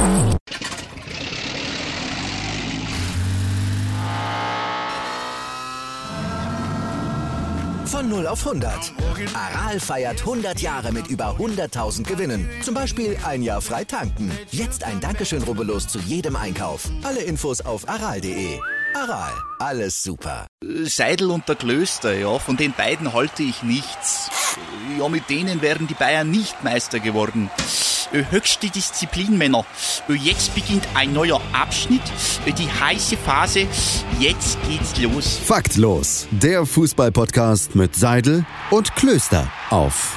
Von 0 auf 100. Aral feiert 100 Jahre mit über 100.000 Gewinnen. Zum Beispiel ein Jahr frei tanken. Jetzt ein Dankeschön, rubbellos zu jedem Einkauf. Alle Infos auf aral.de. Aral, alles super. Seidel und der Klöster, ja, von den beiden halte ich nichts. Ja, mit denen wären die Bayern nicht Meister geworden. Höchste Disziplin, Männer. Jetzt beginnt ein neuer Abschnitt, die heiße Phase. Jetzt geht's los. Faktlos, der Fußball-Podcast mit Seidel und Klöster auf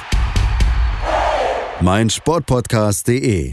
meinsportpodcast.de.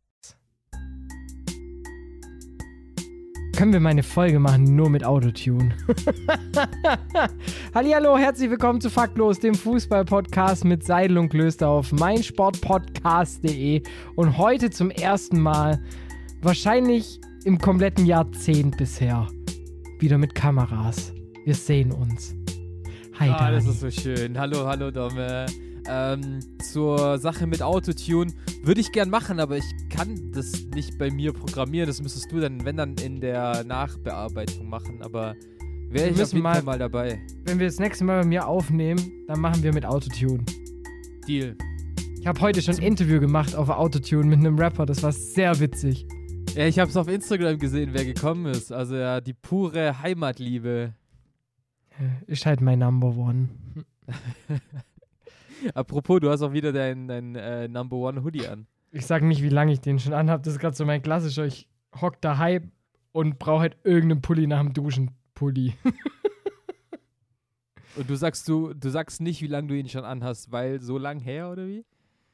Können wir mal eine Folge machen, nur mit Autotune? Hallihallo, herzlich willkommen zu Faktlos, dem Fußball-Podcast mit Seidel und Klöster auf meinsportpodcast.de. Und heute zum ersten Mal, wahrscheinlich im kompletten Jahrzehnt bisher, wieder mit Kameras. Wir sehen uns. Hi, Dani. Das ist so schön. Hallo, Domme. Zur Sache mit Autotune würde ich gern machen, aber ich kann das nicht bei mir programmieren. Das müsstest du dann, wenn dann, in der Nachbearbeitung machen. Aber wäre ich auf jeden Fall mal dabei. Wenn wir das nächste Mal bei mir aufnehmen, dann machen wir mit Autotune. Deal. Ich habe heute schon ein Interview gemacht auf Autotune mit einem Rapper. Das war sehr witzig. Ja, ich habe es auf Instagram gesehen, wer gekommen ist. Also ja, die pure Heimatliebe. Ist halt mein Number One. Apropos, du hast auch wieder dein Number One Hoodie an. Ich sag nicht, wie lange ich den schon anhab. Das ist gerade so mein klassischer. Ich hock daheim und brauche halt irgendeinen Pulli nach dem Duschen. Pulli. Und du sagst nicht, wie lange du ihn schon anhast, weil so lang her, oder wie?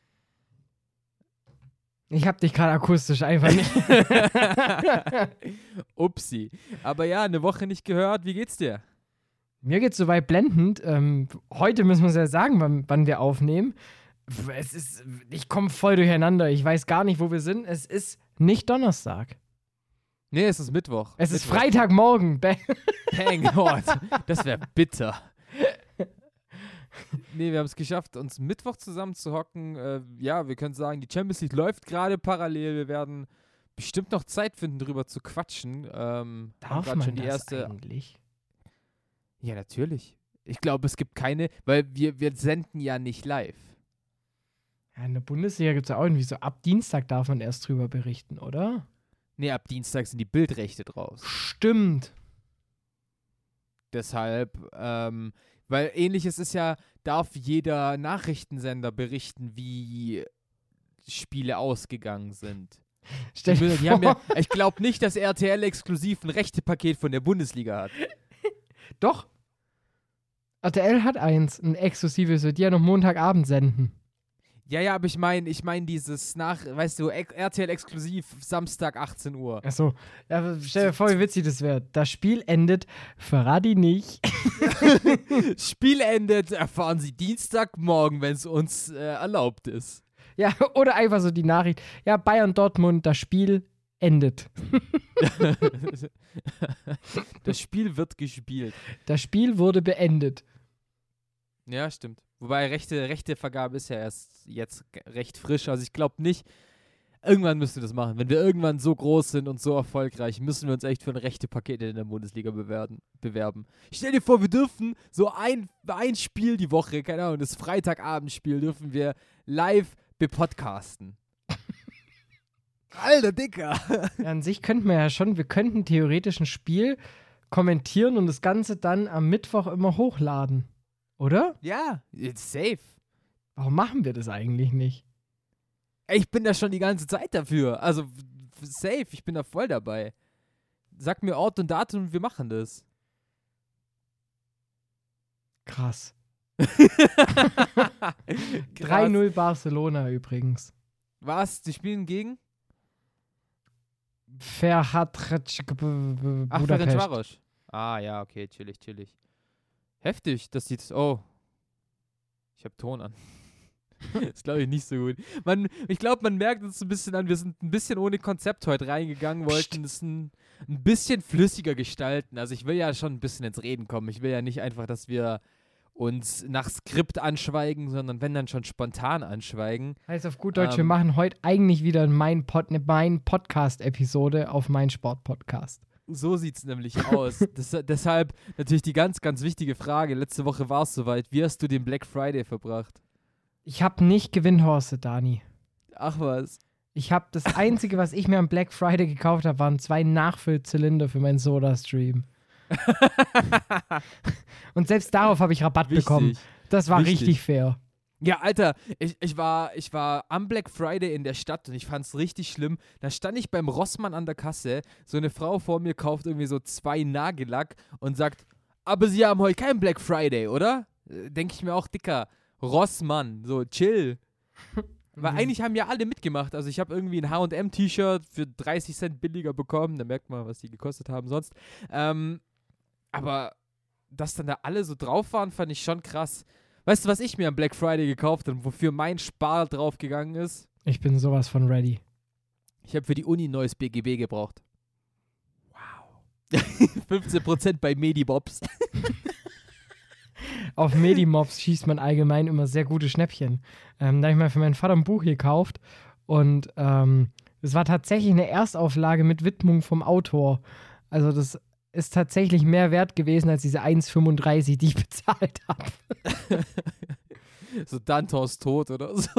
Ich hab dich gerade akustisch einfach nicht. Upsi. Aber ja, eine Woche nicht gehört. Wie geht's dir? Mir geht's soweit blendend. Heute müssen wir es ja sagen, wann wir aufnehmen. Ich komme voll durcheinander. Ich weiß gar nicht, wo wir sind. Es ist nicht Donnerstag. Nee, es ist Mittwoch. Es ist Freitagmorgen. Bang, Gott. Das wäre bitter. Nee, wir haben es geschafft, uns Mittwoch zusammen zu hocken. Ja, wir können sagen, die Champions League läuft gerade parallel. Wir werden bestimmt noch Zeit finden, drüber zu quatschen. Darf man schon das eigentlich? Ja, natürlich. Ich glaube, es gibt keine, weil wir senden ja nicht live. Ja, in der Bundesliga gibt es ja auch irgendwie so, ab Dienstag darf man erst drüber berichten, oder? Nee, ab Dienstag sind die Bildrechte draus. Stimmt. Deshalb, weil ähnliches ist ja, darf jeder Nachrichtensender berichten, wie Spiele ausgegangen sind. Stell dir vor. Ich glaube nicht, dass RTL exklusiv ein Rechtepaket von der Bundesliga hat. Doch. RTL hat eins, ein exklusives, wird ja noch Montagabend senden. Ja, aber ich meine dieses weißt du, RTL exklusiv, Samstag 18 Uhr. Achso, ja, stell dir vor, wie witzig das wäre. Das Spiel endet, verrat ihn nicht. Spiel endet, erfahren Sie Dienstagmorgen, wenn es uns erlaubt ist. Ja, oder einfach so die Nachricht, ja, Bayern-Dortmund, das Spiel endet. Das Spiel wird gespielt. Das Spiel wurde beendet. Ja, stimmt. Wobei Rechtevergabe ist ja erst jetzt recht frisch. Also ich glaube nicht, irgendwann müssen wir das machen. Wenn wir irgendwann so groß sind und so erfolgreich, müssen wir uns echt für ein Rechtepaket in der Bundesliga bewerben. Stell dir vor, wir dürfen so ein Spiel die Woche, keine Ahnung, das Freitagabendspiel dürfen wir live bepodcasten. Alter, Dicker. Ja, an sich könnten wir könnten theoretisch ein Spiel kommentieren und das Ganze dann am Mittwoch immer hochladen. Oder? Ja, it's safe. Warum machen wir das eigentlich nicht? Ich bin da schon die ganze Zeit dafür. Also, safe, ich bin da voll dabei. Sag mir Ort und Datum und wir machen das. Krass. 3-0 Barcelona übrigens. Was? Die spielen gegen? Ferencvaros. Ah, ja, okay, chillig. Heftig, das sieht. Oh. Ich habe Ton an. Das glaube ich nicht so gut. Ich glaube, man merkt uns ein bisschen an, wir sind ein bisschen ohne Konzept heute reingegangen, wollten es ein bisschen flüssiger gestalten. Also ich will ja schon ein bisschen ins Reden kommen. Ich will ja nicht einfach, dass wir uns nach Skript anschweigen, sondern wenn dann schon spontan anschweigen. Heißt auf gut Deutsch, wir machen heute eigentlich wieder eine Podcast-Episode auf mein Sport-Podcast. So sieht es nämlich aus. Deshalb natürlich die ganz, ganz wichtige Frage. Letzte Woche war es soweit. Wie hast du den Black Friday verbracht? Ich habe nicht gewinnhorstet, Dani. Ach was. Ich habe das Einzige, was ich mir am Black Friday gekauft habe, waren 2 Nachfüllzylinder für meinen Soda-Stream. Und selbst darauf habe ich Rabatt bekommen. Das war richtig fair. Ja, Alter, ich war am Black Friday in der Stadt und ich fand's richtig schlimm. Da stand ich beim Rossmann an der Kasse, so eine Frau vor mir kauft irgendwie so 2 Nagellack und sagt, aber Sie haben heute keinen Black Friday, oder? Denke ich mir auch, Dicker, Rossmann, so chill. Weil eigentlich haben ja alle mitgemacht. Also ich habe irgendwie ein H&M-T-Shirt für 30 Cent billiger bekommen. Da merkt man, was die gekostet haben sonst. Aber dass dann da alle so drauf waren, fand ich schon krass. Weißt du, was ich mir am Black Friday gekauft habe und wofür mein Spar draufgegangen ist? Ich bin sowas von ready. Ich habe für die Uni ein neues BGB gebraucht. Wow. 15% bei Medimobs. Auf Medimobs schießt man allgemein immer sehr gute Schnäppchen. Da habe ich mal für meinen Vater ein Buch gekauft und es war tatsächlich eine Erstauflage mit Widmung vom Autor. Also das ist tatsächlich mehr wert gewesen als diese 1,35, die ich bezahlt habe. So Dantons Tod oder so.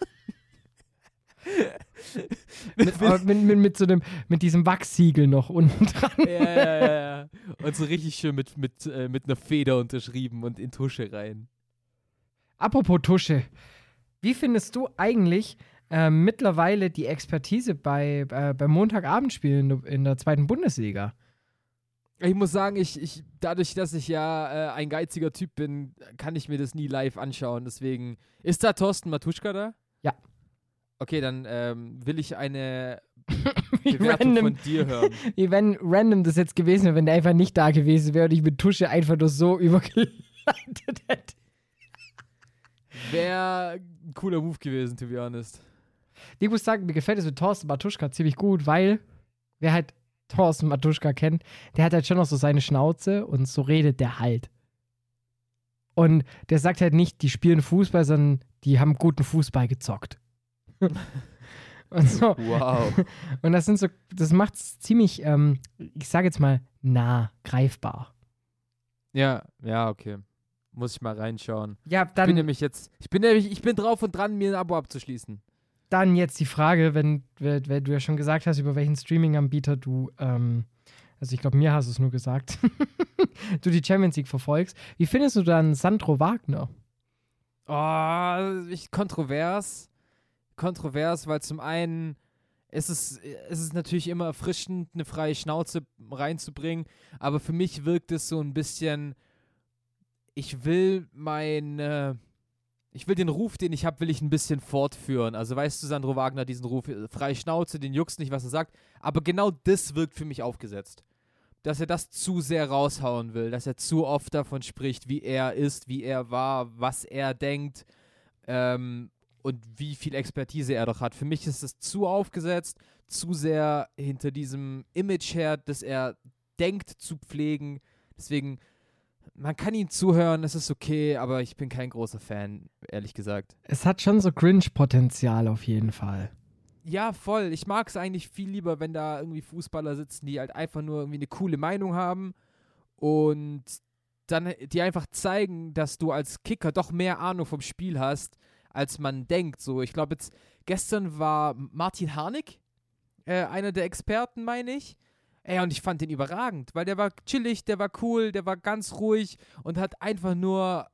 mit diesem Wachssiegel noch unten dran. Ja. Und so richtig schön mit einer Feder unterschrieben und in Tusche rein. Apropos Tusche. Wie findest du eigentlich mittlerweile die Expertise beim Montagabendspielen in der 2. Bundesliga? Ich muss sagen, dadurch, dass ich ja ein geiziger Typ bin, kann ich mir das nie live anschauen. Deswegen, ist da Thorsten Matuschka da? Ja. Okay, dann will ich eine Bewertung von dir hören. Wie wenn random das jetzt gewesen wäre, wenn der einfach nicht da gewesen wäre und ich mit Tusche einfach nur so übergeleitet hätte. Wäre ein cooler Move gewesen, to be honest. Ich muss sagen, mir gefällt es mit Thorsten Matuschka ziemlich gut, weil wer halt Thorsten Matuschka kennt, der hat halt schon noch so seine Schnauze und so redet der halt. Und der sagt halt nicht, die spielen Fußball, sondern die haben guten Fußball gezockt. Und so. Wow. Und das macht es ziemlich, ich sage jetzt mal, nah greifbar. Ja, okay. Muss ich mal reinschauen. Ja, dann. Ich bin drauf und dran, mir ein Abo abzuschließen. Dann jetzt die Frage, wenn du ja schon gesagt hast, über welchen Streaming-Anbieter du, also ich glaube, mir hast du es nur gesagt, du die Champions League verfolgst. Wie findest du dann Sandro Wagner? Oh, kontrovers, weil zum einen ist es natürlich immer erfrischend, eine freie Schnauze reinzubringen, aber für mich wirkt es so ein bisschen, ich will den Ruf, den ich habe, will ich ein bisschen fortführen. Also weißt du, Sandro Wagner, diesen Ruf, freie Schnauze, den juckt nicht, was er sagt. Aber genau das wirkt für mich aufgesetzt. Dass er das zu sehr raushauen will, dass er zu oft davon spricht, wie er ist, wie er war, was er denkt und wie viel Expertise er doch hat. Für mich ist es zu aufgesetzt, zu sehr hinter diesem Image her, das er denkt, zu pflegen. Deswegen, man kann ihm zuhören, es ist okay, aber ich bin kein großer Fan, ehrlich gesagt. Es hat schon so Cringe-Potenzial auf jeden Fall. Ja, voll. Ich mag es eigentlich viel lieber, wenn da irgendwie Fußballer sitzen, die halt einfach nur irgendwie eine coole Meinung haben und dann die einfach zeigen, dass du als Kicker doch mehr Ahnung vom Spiel hast, als man denkt. So, ich glaube jetzt, gestern war Martin Harnik einer der Experten, meine ich. Und ich fand den überragend, weil der war chillig, der war cool, der war ganz ruhig und hat einfach nur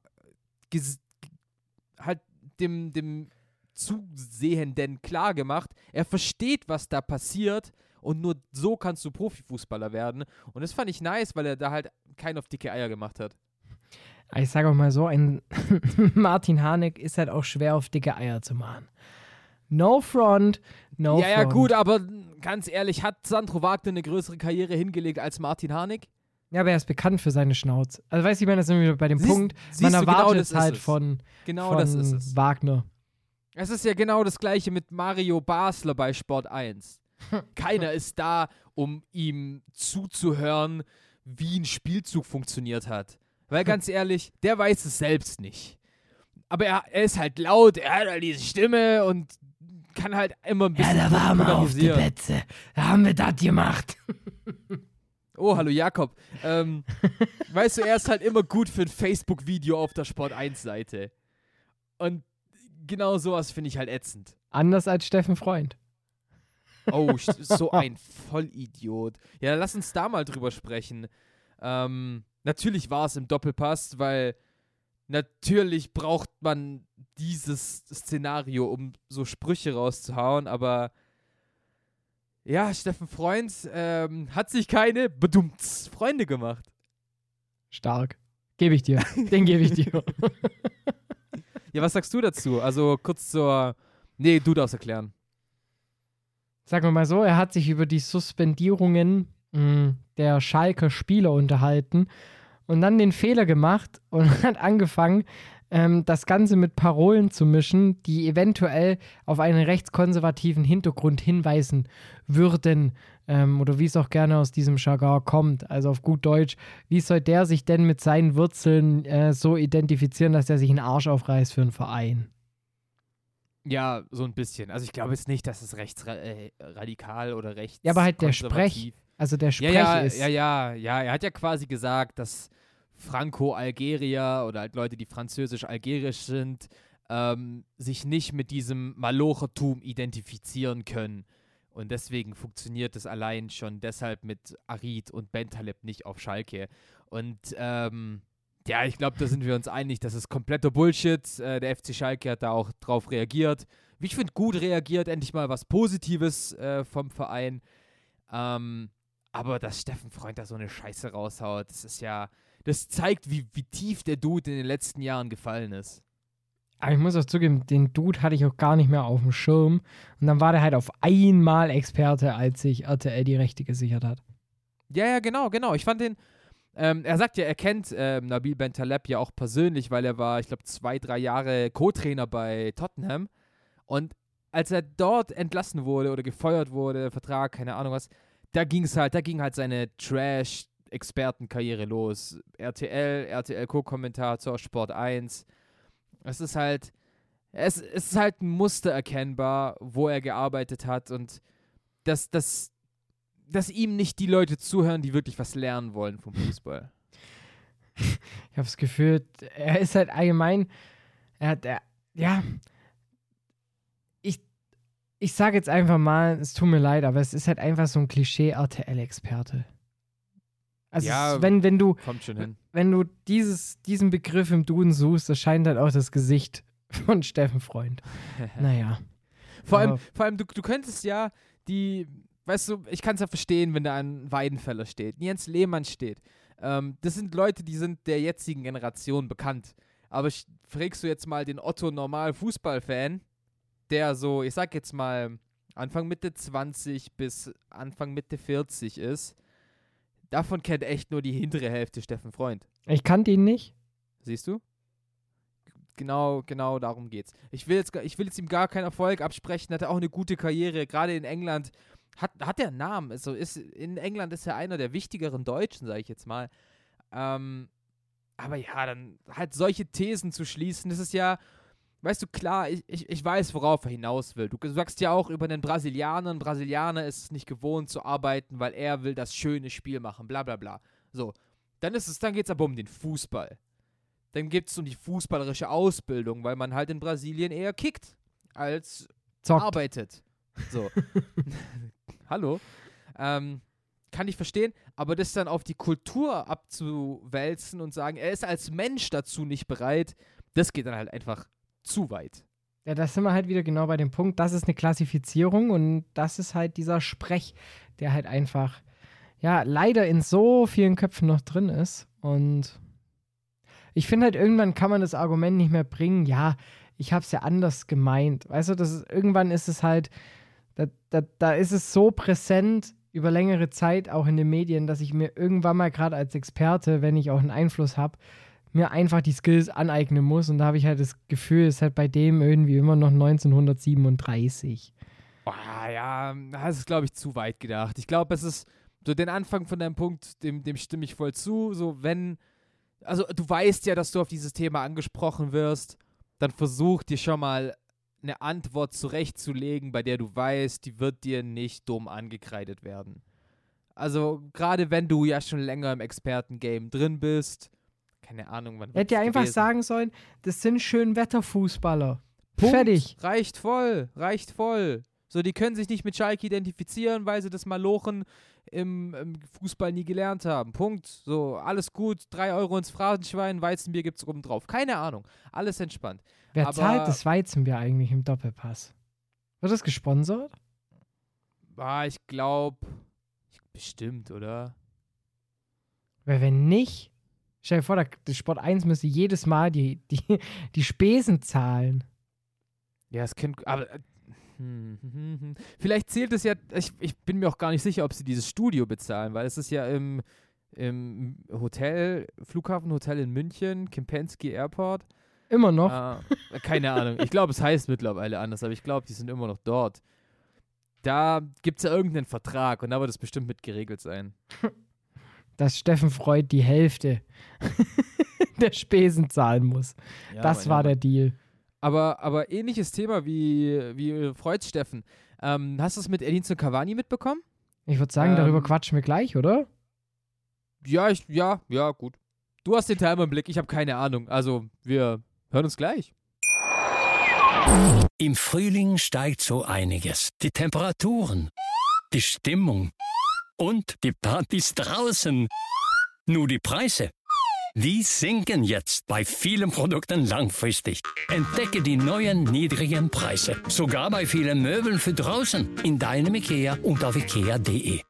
halt dem Zusehenden klar gemacht, er versteht, was da passiert und nur so kannst du Profifußballer werden. Und das fand ich nice, weil er da halt keinen auf dicke Eier gemacht hat. Ich sage auch mal so, ein Martin Harnik ist halt auch schwer auf dicke Eier zu machen. No front, no front. Ja, gut, aber ganz ehrlich, hat Sandro Wagner eine größere Karriere hingelegt als Martin Harnik? Ja, aber er ist bekannt für seine Schnauze. Also weißt du, ich meine, das sind wir bei dem Punkt, man erwartet es halt von Wagner. Es ist ja genau das Gleiche mit Mario Basler bei Sport 1. Keiner ist da, um ihm zuzuhören, wie ein Spielzug funktioniert hat. Weil ganz ehrlich, der weiß es selbst nicht. Aber er ist halt laut, er hat halt diese Stimme und kann halt immer ein bisschen da waren wir auf die polarisieren. Plätze. Da haben wir das gemacht. Oh, hallo Jakob. Weißt du, er ist halt immer gut für ein Facebook-Video auf der Sport1-Seite. Und genau sowas finde ich halt ätzend. Anders als Steffen Freund. Oh, so ein Vollidiot. Ja, lass uns da mal drüber sprechen. Natürlich war es im Doppelpass, weil natürlich braucht man dieses Szenario, um so Sprüche rauszuhauen, aber ja, Steffen Freund hat sich keine Freunde gemacht. Stark. Gebe ich dir. Den gebe ich dir. Ja, was sagst du dazu? Also kurz Nee, du darfst erklären. Sagen wir mal so, er hat sich über die Suspendierungen der Schalker Spieler unterhalten und dann den Fehler gemacht und hat angefangen, das Ganze mit Parolen zu mischen, die eventuell auf einen rechtskonservativen Hintergrund hinweisen würden, oder wie es auch gerne aus diesem Jargon kommt. Also auf gut Deutsch, wie soll der sich denn mit seinen Wurzeln so identifizieren, dass er sich einen Arsch aufreißt für einen Verein? Ja, so ein bisschen. Also ich glaube jetzt nicht, dass es rechtsradikal oder rechts. Ja, aber halt der Sprech. Also der Sprech ist. Ja. Er hat ja quasi gesagt, dass Franco-Algerier oder halt Leute, die französisch-algerisch sind, sich nicht mit diesem Malochertum identifizieren können. Und deswegen funktioniert es allein schon deshalb mit Arid und Bentaleb nicht auf Schalke. Und ja, ich glaube, da sind wir uns einig, das ist kompletter Bullshit. Der FC Schalke hat da auch drauf reagiert. Wie ich finde, gut reagiert, endlich mal was Positives vom Verein. Aber dass Steffen Freund da so eine Scheiße raushaut, das zeigt, wie tief der Dude in den letzten Jahren gefallen ist. Aber ich muss auch zugeben, den Dude hatte ich auch gar nicht mehr auf dem Schirm. Und dann war der halt auf einmal Experte, als sich RTL die Rechte gesichert hat. Ja, genau. Ich fand den, er sagt ja, er kennt Nabil Bentaleb ja auch persönlich, weil er war, ich glaube, 2-3 Jahre Co-Trainer bei Tottenham. Und als er dort entlassen wurde oder gefeuert wurde, Vertrag, keine Ahnung was, da ging halt seine Trash-Expertenkarriere los. RTL Co-Kommentator, Sport 1. Es ist halt ein Muster erkennbar, wo er gearbeitet hat und dass ihm nicht die Leute zuhören, die wirklich was lernen wollen vom Fußball. Ich habe das Gefühl, er ist halt allgemein, ich sage jetzt einfach mal, es tut mir leid, aber es ist halt einfach so ein Klischee-RTL-Experte. Also Ja, wenn du kommt schon hin. Wenn du diesen Begriff im Duden suchst, das scheint halt auch das Gesicht von Steffen Freund. Naja. Vor allem du könntest ja weißt du, ich kann es ja verstehen, wenn da ein Weidenfeller steht, Jens Lehmann steht. Das sind Leute, die sind der jetzigen Generation bekannt. Aber fragst du jetzt mal den Otto-Normal-Fußballfan, der so, ich sag jetzt mal, Anfang Mitte 20 bis Anfang Mitte 40 ist, davon kennt echt nur die hintere Hälfte Steffen Freund. Ich kannte ihn nicht. Siehst du? Genau darum geht's. Ich will jetzt ihm gar keinen Erfolg absprechen, hat er auch eine gute Karriere, gerade in England. Hat er einen Namen? Also in England ist er einer der wichtigeren Deutschen, sage ich jetzt mal. Aber ja, dann halt solche Thesen zu schließen, das ist ja, weißt du, klar, ich weiß, worauf er hinaus will. Du sagst ja auch über einen Brasilianer, ein Brasilianer ist es nicht gewohnt zu arbeiten, weil er will das schöne Spiel machen, bla bla bla. So, dann geht's aber um den Fußball. Dann geht's um die fußballerische Ausbildung, weil man halt in Brasilien eher kickt, als Zockt. arbeitet. So. Hallo? Kann ich verstehen, aber das dann auf die Kultur abzuwälzen und sagen, er ist als Mensch dazu nicht bereit, das geht dann halt einfach zu weit. Ja, da sind wir halt wieder genau bei dem Punkt, das ist eine Klassifizierung und das ist halt dieser Sprech, der halt einfach, ja, leider in so vielen Köpfen noch drin ist und ich finde halt, irgendwann kann man das Argument nicht mehr bringen, ja, ich hab's ja anders gemeint, weißt du, irgendwann ist es halt, da ist es so präsent über längere Zeit auch in den Medien, dass ich mir irgendwann mal gerade als Experte, wenn ich auch einen Einfluss habe, mir einfach die Skills aneignen muss. Und da habe ich halt das Gefühl, es ist halt bei dem irgendwie immer noch 1937. Ja, das ist, glaube ich, zu weit gedacht. Ich glaube, es ist so den Anfang von deinem Punkt, dem stimme ich voll zu. So, wenn also du weißt ja, dass du auf dieses Thema angesprochen wirst, dann versuch dir schon mal eine Antwort zurechtzulegen, bei der du weißt, die wird dir nicht dumm angekreidet werden. Also gerade wenn du ja schon länger im Expertengame drin bist, keine Ahnung, wann. Hätte ja einfach sagen sollen, das sind Schönwetterfußballer. Punkt. Fertig. Reicht voll. So, die können sich nicht mit Schalke identifizieren, weil sie das Malochen im Fußball nie gelernt haben. Punkt. So, alles gut. 3 Euro ins Phrasenschwein, Weizenbier gibt's oben drauf. Keine Ahnung. Alles entspannt. Wer zahlt das Weizenbier eigentlich im Doppelpass? Wird das gesponsert? Ich glaube, bestimmt, oder? Weil wenn nicht, stell dir vor, der Sport 1 müsste jedes Mal die Spesen zahlen. Ja, es könnte, aber vielleicht zählt es ja, ich bin mir auch gar nicht sicher, ob sie dieses Studio bezahlen, weil es ist ja im Hotel, Flughafenhotel in München, Kempinski Airport. Immer noch? Keine Ahnung. Ich glaube, es heißt mittlerweile anders, aber ich glaube, die sind immer noch dort. Da gibt es ja irgendeinen Vertrag und da wird es bestimmt mit geregelt sein. Dass Steffen Freud die Hälfte der Spesen zahlen muss. Ja, das war der Deal. Aber ähnliches Thema wie Freud Steffen. Hast du es mit Edinson Cavani mitbekommen? Ich würde sagen, darüber quatschen wir gleich, oder? Ja, gut. Du hast den Timer im Blick, ich habe keine Ahnung. Also, wir hören uns gleich. Im Frühling steigt so einiges. Die Temperaturen, die Stimmung und die Partys draußen. Nur die Preise, die sinken jetzt bei vielen Produkten langfristig. Entdecke die neuen niedrigen Preise. Sogar bei vielen Möbeln für draußen. In deinem IKEA und auf ikea.de.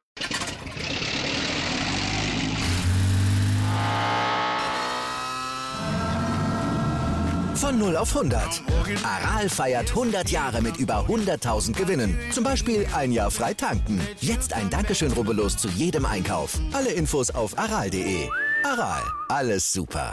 Von 0 auf 100. Aral feiert 100 Jahre mit über 100.000 Gewinnen. Zum Beispiel ein Jahr frei tanken. Jetzt ein Dankeschön, rubbellos zu jedem Einkauf. Alle Infos auf aral.de. Aral, alles super.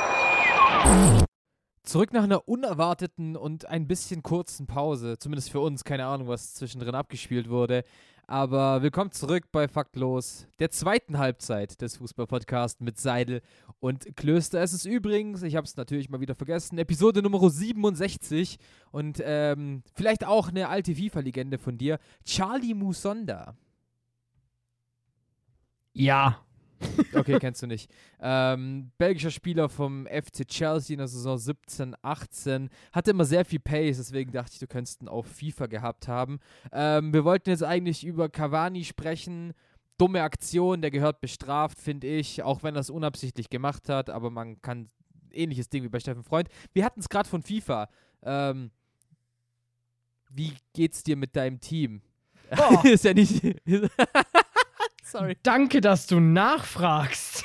Zurück nach einer unerwarteten und ein bisschen kurzen Pause. Zumindest für uns, keine Ahnung, was zwischendrin abgespielt wurde. Aber willkommen zurück bei Faktlos, der zweiten Halbzeit des Fußball-Podcasts mit Seidel und Klöster. Es ist übrigens, ich habe es natürlich mal wieder vergessen, Episode Nummer 67 und vielleicht auch eine alte FIFA-Legende von dir, Charlie Musonda. Ja. Okay, kennst du nicht. Belgischer Spieler vom FC Chelsea in der Saison 17/18. Hatte immer sehr viel Pace, deswegen dachte ich, du könntest ihn auf FIFA gehabt haben. Wir wollten jetzt eigentlich über Cavani sprechen. Dumme Aktion, der gehört bestraft, finde ich, auch wenn er es unabsichtlich gemacht hat, aber man kann ähnliches Ding wie bei Steffen Freund. Wir hatten es gerade von FIFA. Wie geht's dir mit deinem Team? Oh. Ist ja nicht... Sorry. Danke, dass du nachfragst.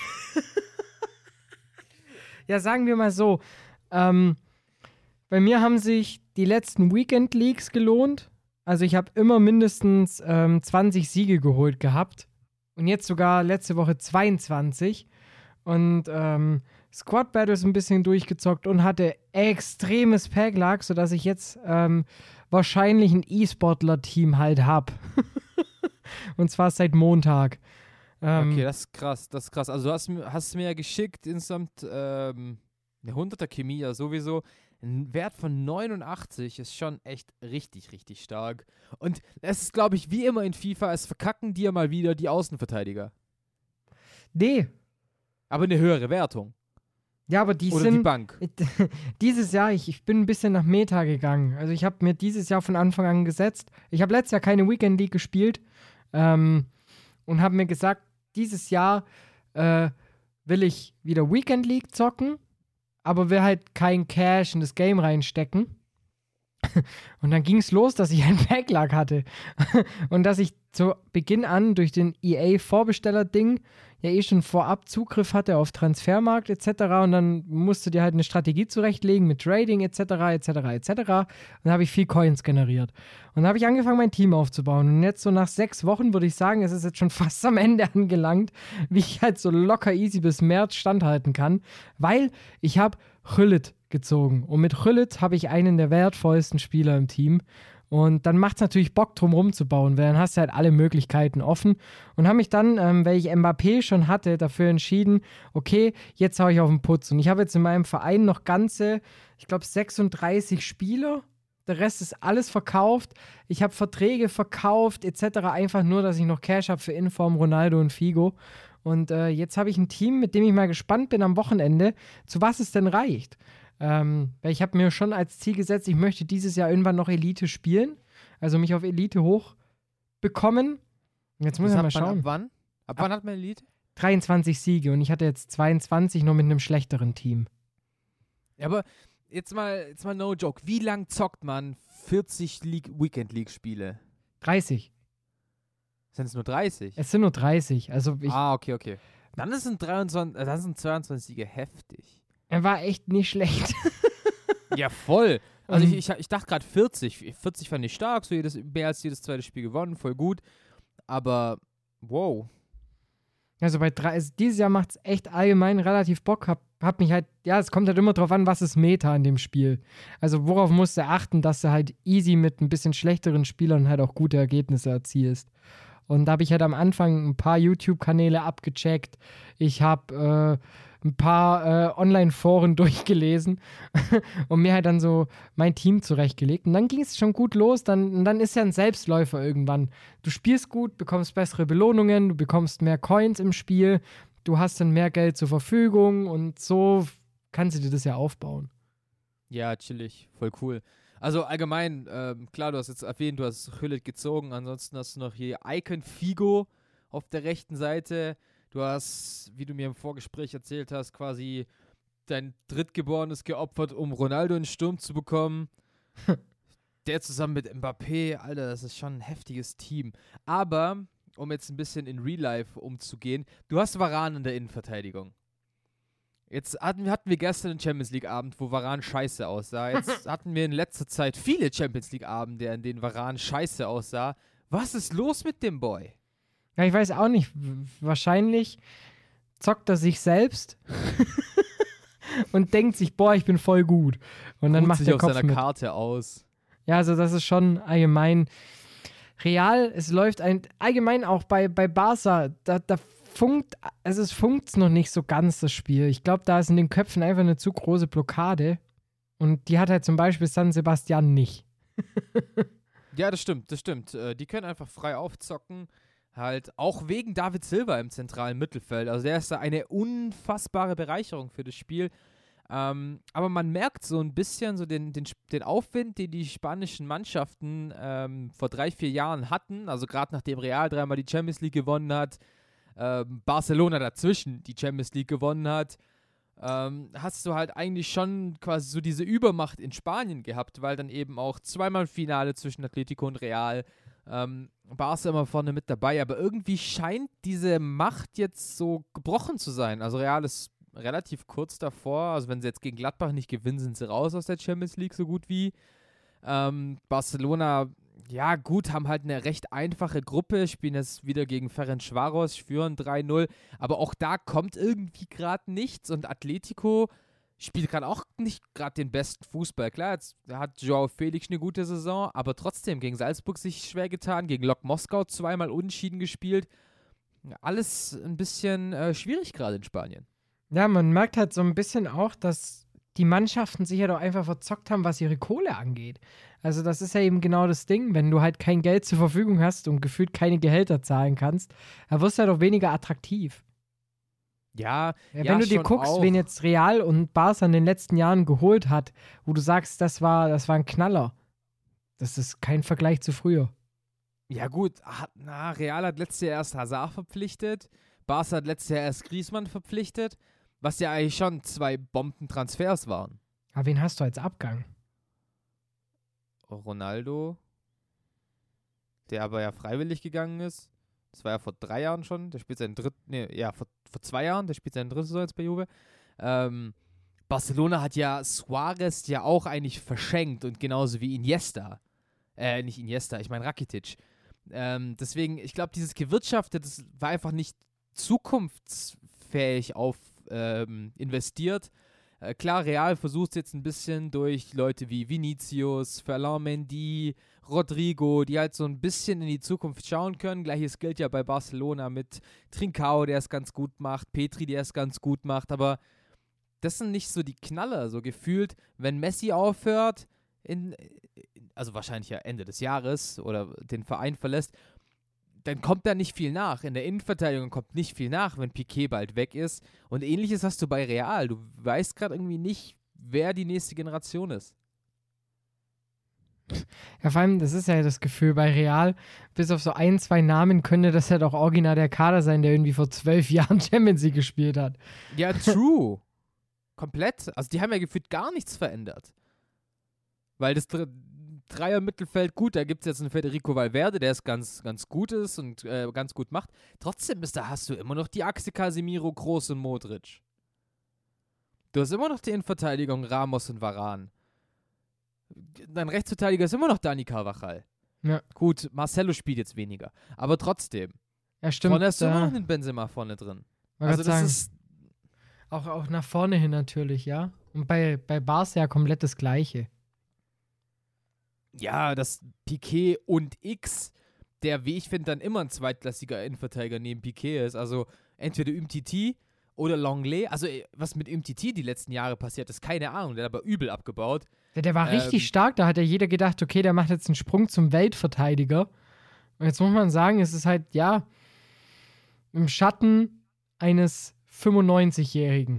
Ja, sagen wir mal so. Bei mir haben sich die letzten Weekend Leagues gelohnt. Also ich habe immer mindestens 20 Siege geholt gehabt. Und jetzt sogar letzte Woche 22. Und Squad Battles ein bisschen durchgezockt und hatte extremes Packlack, sodass ich jetzt wahrscheinlich ein E-Sportler-Team halt habe. Und zwar seit Montag. Okay, das ist krass. Also du hast mir ja geschickt, insgesamt eine 100er Chemie ja sowieso. Ein Wert von 89 ist schon echt richtig, richtig stark. Und es ist, glaube ich, wie immer in FIFA, es verkacken dir mal wieder die Außenverteidiger. Nee. Aber eine höhere Wertung. Ja, aber die Oder sind... die Bank. Dieses Jahr, ich bin ein bisschen nach Meta gegangen. Also ich habe mir dieses Jahr von Anfang an gesetzt. Ich habe letztes Jahr keine Weekend League gespielt. Und habe mir gesagt, dieses Jahr will ich wieder Weekend League zocken, aber will halt kein Cash in das Game reinstecken. Und dann ging es los, dass ich einen Backlog hatte. Und dass ich zu Beginn an durch den EA-Vorbesteller-Ding ja schon vorab Zugriff hatte auf Transfermarkt etc. Und dann musst du dir halt eine Strategie zurechtlegen mit Trading etc. Und dann habe ich viel Coins generiert. Und dann habe ich angefangen, mein Team aufzubauen. Und jetzt so nach 6 Wochen würde ich sagen, es ist jetzt schon fast am Ende angelangt, wie ich halt so locker easy bis März standhalten kann. Weil ich habe Gullit gezogen. Und mit Gullit habe ich einen der wertvollsten Spieler im Team. Und dann macht es natürlich Bock, drum rumzubauen, weil dann hast du halt alle Möglichkeiten offen. Und habe mich dann, weil ich Mbappé schon hatte, dafür entschieden, okay, jetzt hau ich auf den Putz. Und ich habe jetzt in meinem Verein noch ganze, ich glaube 36 Spieler. Der Rest ist alles verkauft. Ich habe Verträge verkauft etc. Einfach nur, dass ich noch Cash habe für Inform, Ronaldo und Figo. Und jetzt habe ich ein Team, mit dem ich mal gespannt bin am Wochenende, zu was es denn reicht. Weil ich habe mir schon als Ziel gesetzt, ich möchte dieses Jahr irgendwann noch Elite spielen. Also mich auf Elite hochbekommen. Jetzt muss ich mal schauen. Ab wann hat man Elite? 23 Siege und ich hatte jetzt 22 nur mit einem schlechteren Team. Ja, aber jetzt mal no joke. Wie lang zockt man 40 Weekend League Spiele? 30. Sind es nur 30? Es sind nur 30. Also okay. Dann sind 22 Siege heftig. Er war echt nicht schlecht. Ja, voll. Also ich dachte gerade 40. 40 fand ich stark, so mehr als jedes zweite Spiel gewonnen, voll gut. Aber, wow. Also dieses Jahr macht es echt allgemein relativ Bock. Hab mich halt, ja, es kommt halt immer drauf an, was ist Meta in dem Spiel. Also worauf musst du achten, dass du halt easy mit ein bisschen schlechteren Spielern halt auch gute Ergebnisse erzielst. Und da habe ich halt am Anfang ein paar YouTube-Kanäle abgecheckt. Ich habe ein paar Online-Foren durchgelesen und mir halt dann so mein Team zurechtgelegt. Und dann ging es schon gut los. Dann ist ja ein Selbstläufer irgendwann. Du spielst gut, bekommst bessere Belohnungen, du bekommst mehr Coins im Spiel, du hast dann mehr Geld zur Verfügung und so kannst du dir das ja aufbauen. Ja, chillig, voll cool. Also allgemein, klar, du hast jetzt erwähnt, du hast Hüllet gezogen, ansonsten hast du noch hier Icon Figo auf der rechten Seite. Du hast, wie du mir im Vorgespräch erzählt hast, quasi dein Drittgeborenes geopfert, um Ronaldo in den Sturm zu bekommen. Der zusammen mit Mbappé, Alter, das ist schon ein heftiges Team. Aber, um jetzt ein bisschen in Real Life umzugehen, du hast Varane in der Innenverteidigung. Jetzt hatten wir gestern einen Champions League-Abend, wo Varane scheiße aussah. Jetzt hatten wir in letzter Zeit viele Champions League-Abende, in denen Varane scheiße aussah. Was ist los mit dem Boy? Ja, ich weiß auch nicht. Wahrscheinlich zockt er sich selbst und denkt sich, boah, ich bin voll gut. Und dann macht der Kopf auf seiner mit. Karte aus. Ja, also das ist schon allgemein real. Es läuft allgemein auch bei Barca, es funkt noch nicht so ganz, das Spiel. Ich glaube, da ist in den Köpfen einfach eine zu große Blockade. Und die hat halt zum Beispiel San Sebastian nicht. Ja, das stimmt. Die können einfach frei aufzocken. Halt auch wegen David Silva im zentralen Mittelfeld. Also der ist da eine unfassbare Bereicherung für das Spiel. Aber man merkt so ein bisschen so den Aufwind, den die spanischen Mannschaften vor 3-4 Jahren hatten. Also gerade nachdem Real dreimal die Champions League gewonnen hat, Barcelona dazwischen die Champions League gewonnen hat, hast du halt eigentlich schon quasi so diese Übermacht in Spanien gehabt, weil dann eben auch zweimal Finale zwischen Atletico und Real, Barca immer vorne mit dabei, aber irgendwie scheint diese Macht jetzt so gebrochen zu sein. Also Real ist relativ kurz davor, also wenn sie jetzt gegen Gladbach nicht gewinnen, sind sie raus aus der Champions League so gut wie. Barcelona, ja gut, haben halt eine recht einfache Gruppe, spielen jetzt wieder gegen Ferencváros, führen 3-0, aber auch da kommt irgendwie gerade nichts und Atletico spielt gerade auch nicht gerade den besten Fußball. Klar, jetzt hat Joao Felix eine gute Saison, aber trotzdem gegen Salzburg sich schwer getan, gegen Lok Moskau zweimal unentschieden gespielt. Alles ein bisschen schwierig gerade in Spanien. Ja, man merkt halt so ein bisschen auch, dass die Mannschaften sich ja doch einfach verzockt haben, was ihre Kohle angeht. Also das ist ja eben genau das Ding, wenn du halt kein Geld zur Verfügung hast und gefühlt keine Gehälter zahlen kannst, dann wirst du ja doch weniger attraktiv. Ja, wenn du dir guckst, auch. wen jetzt Real und Barca in den letzten Jahren geholt hat, wo du sagst, das war ein Knaller. Das ist kein Vergleich zu früher. Ja gut, Real hat letztes Jahr erst Hazard verpflichtet, Barca hat letztes Jahr erst Griezmann verpflichtet, was ja eigentlich schon 2 Bombentransfers waren. Aber wen hast du als Abgang? Ronaldo, der aber ja freiwillig gegangen ist. Das war ja vor 3 Jahren schon. Der spielt seinen vor 2 Jahren, der spielt seine dritte Saison jetzt bei Juve. Barcelona hat ja Suarez ja auch eigentlich verschenkt und genauso wie Iniesta. Nicht Iniesta, ich meine Rakitic. Deswegen, ich glaube, dieses Gewirtschaftet, das war einfach nicht zukunftsfähig investiert. Klar, Real versucht jetzt ein bisschen durch Leute wie Vinicius, Ferland Mendy, Rodrigo, die halt so ein bisschen in die Zukunft schauen können. Gleiches gilt ja bei Barcelona mit Trincao, der es ganz gut macht, Petri, der es ganz gut macht, aber das sind nicht so die Knaller, so gefühlt, wenn Messi aufhört, also wahrscheinlich ja Ende des Jahres oder den Verein verlässt, dann kommt da nicht viel nach. In der Innenverteidigung kommt nicht viel nach, wenn Piqué bald weg ist. Und Ähnliches hast du bei Real. Du weißt gerade irgendwie nicht, wer die nächste Generation ist. Ja, vor allem, das ist ja das Gefühl bei Real, bis auf so 1, 2 Namen könnte das ja doch original der Kader sein, der irgendwie vor 12 Jahren Champions League gespielt hat. Ja, true. Komplett. Also die haben ja gefühlt gar nichts verändert. Weil das Dreier-Mittelfeld, gut, da gibt es jetzt einen Federico Valverde, der es ganz, ganz gut ist und ganz gut macht. Trotzdem hast du immer noch die Achse Casemiro, Kroos und Modric. Du hast immer noch die Innenverteidigung Ramos und Varane. Dein Rechtsverteidiger ist immer noch Dani Carvajal. Ja. Gut, Marcelo spielt jetzt weniger, aber trotzdem. Ja, stimmt. Vorne hast du immer noch einen Benzema vorne drin. Also das ist auch nach vorne hin natürlich, ja. Und bei Barca ja komplett das Gleiche. Ja, das Piqué und X, der, wie ich finde, dann immer ein zweitklassiger Innenverteidiger neben Piqué ist. Also entweder Umtiti oder Longley. Also was mit Umtiti die letzten Jahre passiert ist, keine Ahnung. Der hat aber übel abgebaut. Der war richtig stark. Da hat ja jeder gedacht, okay, der macht jetzt einen Sprung zum Weltverteidiger. Und jetzt muss man sagen, es ist halt, ja, im Schatten eines 95-Jährigen.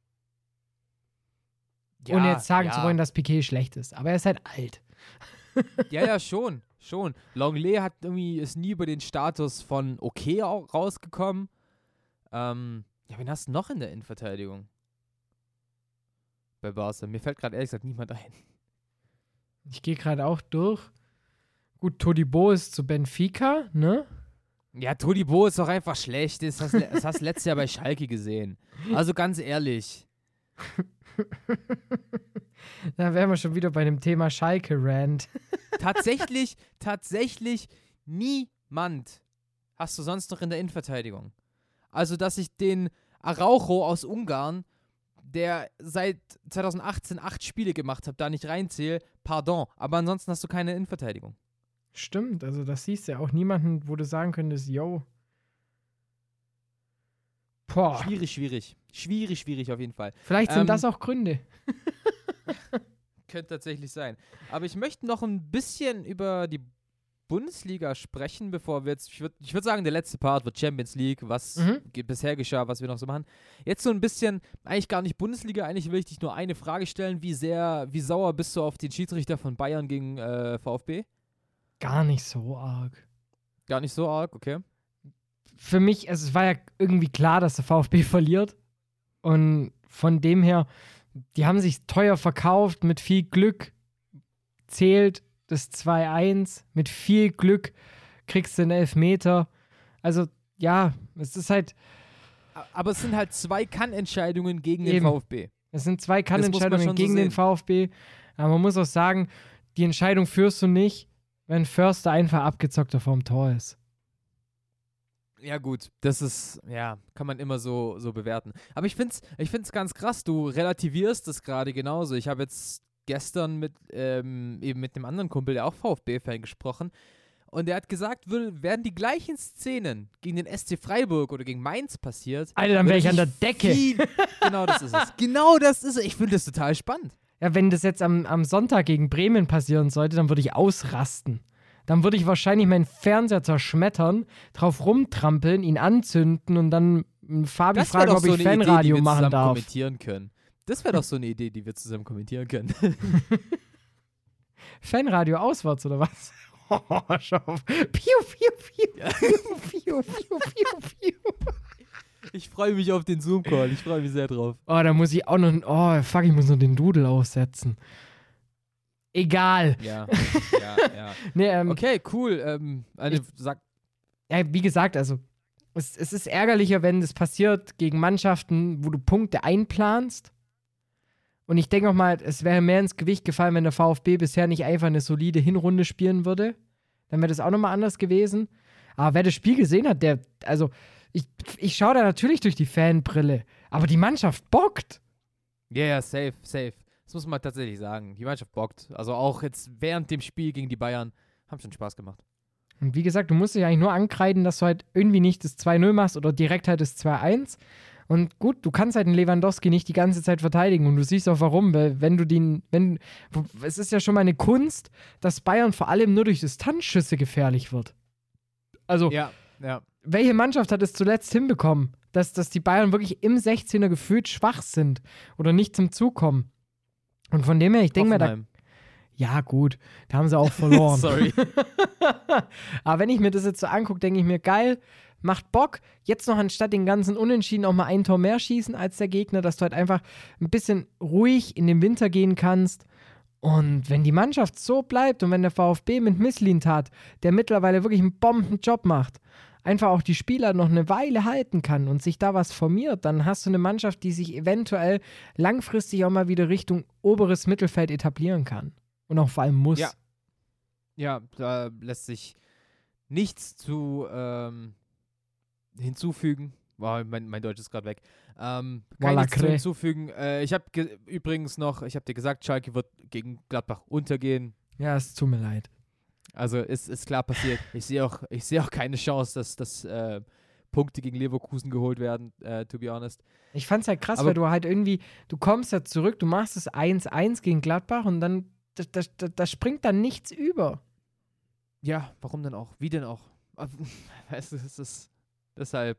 Ja, ohne jetzt sagen zu wollen, dass Piqué schlecht ist. Aber er ist halt alt. Ja, schon. Longley ist nie über den Status von okay rausgekommen. Wen hast du noch in der Innenverteidigung? Bei Barca. Mir fällt gerade ehrlich gesagt niemand ein. Ich gehe gerade auch durch. Gut, Todibo ist zu Benfica, ne? Ja, Todibo ist doch einfach schlecht. Das hast du letztes Jahr bei Schalke gesehen. Also ganz ehrlich. Da wären wir schon wieder bei dem Thema Schalke-Rant. Tatsächlich niemand hast du sonst noch in der Innenverteidigung. Also, dass ich den Araujo aus Ungarn, der seit 2018 8 Spiele gemacht hat, da nicht reinzähle, pardon. Aber ansonsten hast du keine Innenverteidigung. Stimmt, also das siehst du ja auch niemanden, wo du sagen könntest, yo. Boah. Schwierig auf jeden Fall. Vielleicht sind das auch Gründe. Könnte tatsächlich sein. Aber ich möchte noch ein bisschen über die Bundesliga sprechen, bevor wir jetzt, ich würd sagen, der letzte Part wird Champions League, was bisher geschah, was wir noch so machen. Jetzt so ein bisschen, eigentlich gar nicht Bundesliga, eigentlich will ich dich nur eine Frage stellen, wie sauer bist du auf den Schiedsrichter von Bayern gegen VfB? Gar nicht so arg. Gar nicht so arg, okay. Für mich, also es war ja irgendwie klar, dass der VfB verliert. Und von dem her, die haben sich teuer verkauft, mit viel Glück zählt das 2-1, mit viel Glück kriegst du einen Elfmeter. Also, ja, es ist halt. Aber es sind halt 2 Kann-Entscheidungen gegen den VfB. Es sind 2 Kann-Entscheidungen gegen den VfB. Aber man muss auch sagen, die Entscheidung führst du nicht, wenn Förster einfach abgezockter vorm Tor ist. Ja gut, das ist, ja, kann man immer so bewerten. Aber ich find's ganz krass, du relativierst das gerade genauso. Ich habe jetzt gestern eben mit einem anderen Kumpel, der auch VfB-Fan, gesprochen und der hat gesagt, werden die gleichen Szenen gegen den SC Freiburg oder gegen Mainz passiert. Alter, dann wäre ich an der Decke. Genau das ist es. Genau das ist es. Ich finde das total spannend. Ja, wenn das jetzt am Sonntag gegen Bremen passieren sollte, dann würde ich ausrasten. Dann würde ich wahrscheinlich meinen Fernseher zerschmettern, drauf rumtrampeln, ihn anzünden und dann Fabi fragen, ob ich Fanradio machen darf. Kommentieren können. Das wäre doch so eine Idee, die wir zusammen kommentieren können. Fanradio auswärts, oder was? Oh, schau auf. Piu, piu, piu, piu, piu, piu, piu. Ich freue mich auf den Zoom-Call. Ich freue mich sehr drauf. Oh, da muss ich auch noch, ich muss noch den Doodle aussetzen. Egal. Ja. Nee, okay, cool. Wie gesagt, also es ist ärgerlicher, wenn das passiert gegen Mannschaften, wo du Punkte einplanst. Und ich denke auch mal, es wäre mehr ins Gewicht gefallen, wenn der VfB bisher nicht einfach eine solide Hinrunde spielen würde. Dann wäre das auch nochmal anders gewesen. Aber wer das Spiel gesehen hat, ich schaue da natürlich durch die Fanbrille. Aber die Mannschaft bockt. Ja, safe. Das muss man tatsächlich sagen. Die Mannschaft bockt. Also auch jetzt während dem Spiel gegen die Bayern haben schon Spaß gemacht. Und wie gesagt, du musst dich eigentlich nur ankreiden, dass du halt irgendwie nicht das 2-0 machst oder direkt halt das 2-1. Und gut, du kannst halt den Lewandowski nicht die ganze Zeit verteidigen und du siehst auch warum, weil es ist ja schon mal eine Kunst, dass Bayern vor allem nur durch Distanzschüsse gefährlich wird. Also, Ja. welche Mannschaft hat es zuletzt hinbekommen, dass die Bayern wirklich im 16er gefühlt schwach sind oder nicht zum Zug kommen? Und von dem her, ich denke mir, da gut, da haben sie auch verloren. Sorry. Aber wenn ich mir das jetzt so angucke, denke ich mir, geil, macht Bock. Jetzt noch anstatt den ganzen Unentschieden auch mal ein Tor mehr schießen als der Gegner, dass du halt einfach ein bisschen ruhig in den Winter gehen kannst. Und wenn die Mannschaft so bleibt und wenn der VfB mit Mislintat, der mittlerweile wirklich einen Bombenjob macht, einfach auch die Spieler noch eine Weile halten kann und sich da was formiert, dann hast du eine Mannschaft, die sich eventuell langfristig auch mal wieder Richtung oberes Mittelfeld etablieren kann. Und auch vor allem muss. Ja, da lässt sich nichts zu hinzufügen. Wow, mein Deutsch ist gerade weg. Kann nichts zu hinzufügen. Ich habe übrigens noch, ich habe dir gesagt, Schalke wird gegen Gladbach untergehen. Ja, es tut mir leid. Also ist klar passiert. Ich sehe auch keine Chance, dass Punkte gegen Leverkusen geholt werden, to be honest. Ich fand's halt krass, Aber weil du halt irgendwie, du kommst ja zurück, du machst es 1-1 gegen Gladbach und dann, da springt dann nichts über. Ja, warum denn auch? Wie denn auch? Weißt du, es ist deshalb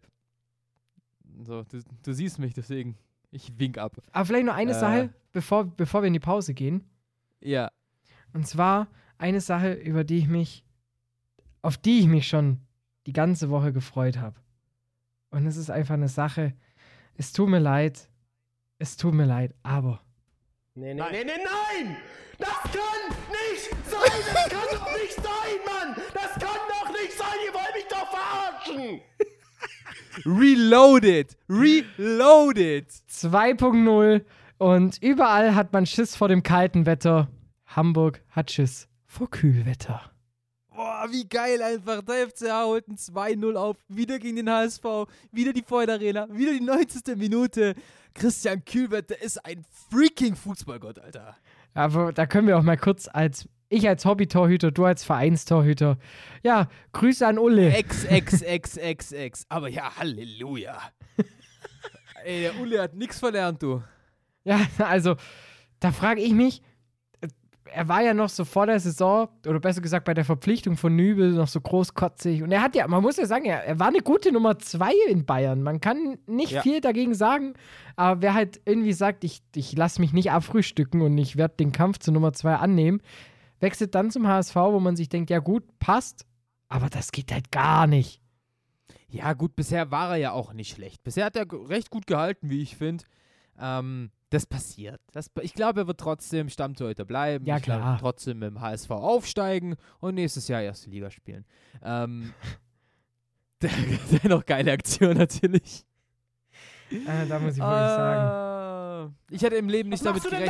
so, du siehst mich, deswegen, ich wink ab. Aber vielleicht noch eine Sache, bevor wir in die Pause gehen. Ja. Und zwar eine Sache, auf die ich mich schon die ganze Woche gefreut habe. Und es ist einfach eine Sache, es tut mir leid, aber. Nee! Das kann nicht sein! Das kann doch nicht sein, Mann! Das kann doch nicht sein! Ihr wollt mich doch verarschen! Reloaded! 2.0 und überall hat man Schiss vor dem kalten Wetter. Hamburg hat Schiss vor Kühlwetter. Boah, wie geil einfach. Der FCH holt ein 2-0 auf. Wieder gegen den HSV. Wieder die Freude-Arena. Wieder die 90. Minute. Christian Kühlwetter ist ein freaking Fußballgott, Alter. Aber da können wir auch mal kurz ich als Hobby-Torhüter, du als Vereinstorhüter. Ja, Grüße an Ulle. Ex. Aber ja, Halleluja. Ey, der Ulle hat nichts verlernt, du. Ja, also, da frage ich mich, er war ja noch so vor der Saison, oder besser gesagt bei der Verpflichtung von Nübel, noch so großkotzig. Und er hat ja, man muss ja sagen, er war eine gute Nummer 2 in Bayern. Man kann nicht viel dagegen sagen, aber wer halt irgendwie sagt, ich lasse mich nicht abfrühstücken und ich werde den Kampf zur Nummer 2 annehmen, wechselt dann zum HSV, wo man sich denkt, ja gut, passt, aber das geht halt gar nicht. Ja gut, bisher war er ja auch nicht schlecht. Bisher hat er recht gut gehalten, wie ich finde. Das passiert. Ich glaube, er wird trotzdem Stammtorhüter bleiben. Ja, ich glaube, klar. er wird trotzdem mit dem HSV aufsteigen und nächstes Jahr erste Liga spielen. Dennoch geile Aktion natürlich. Da muss ich wirklich sagen. Ich hätte im Leben nicht damit gerechnet.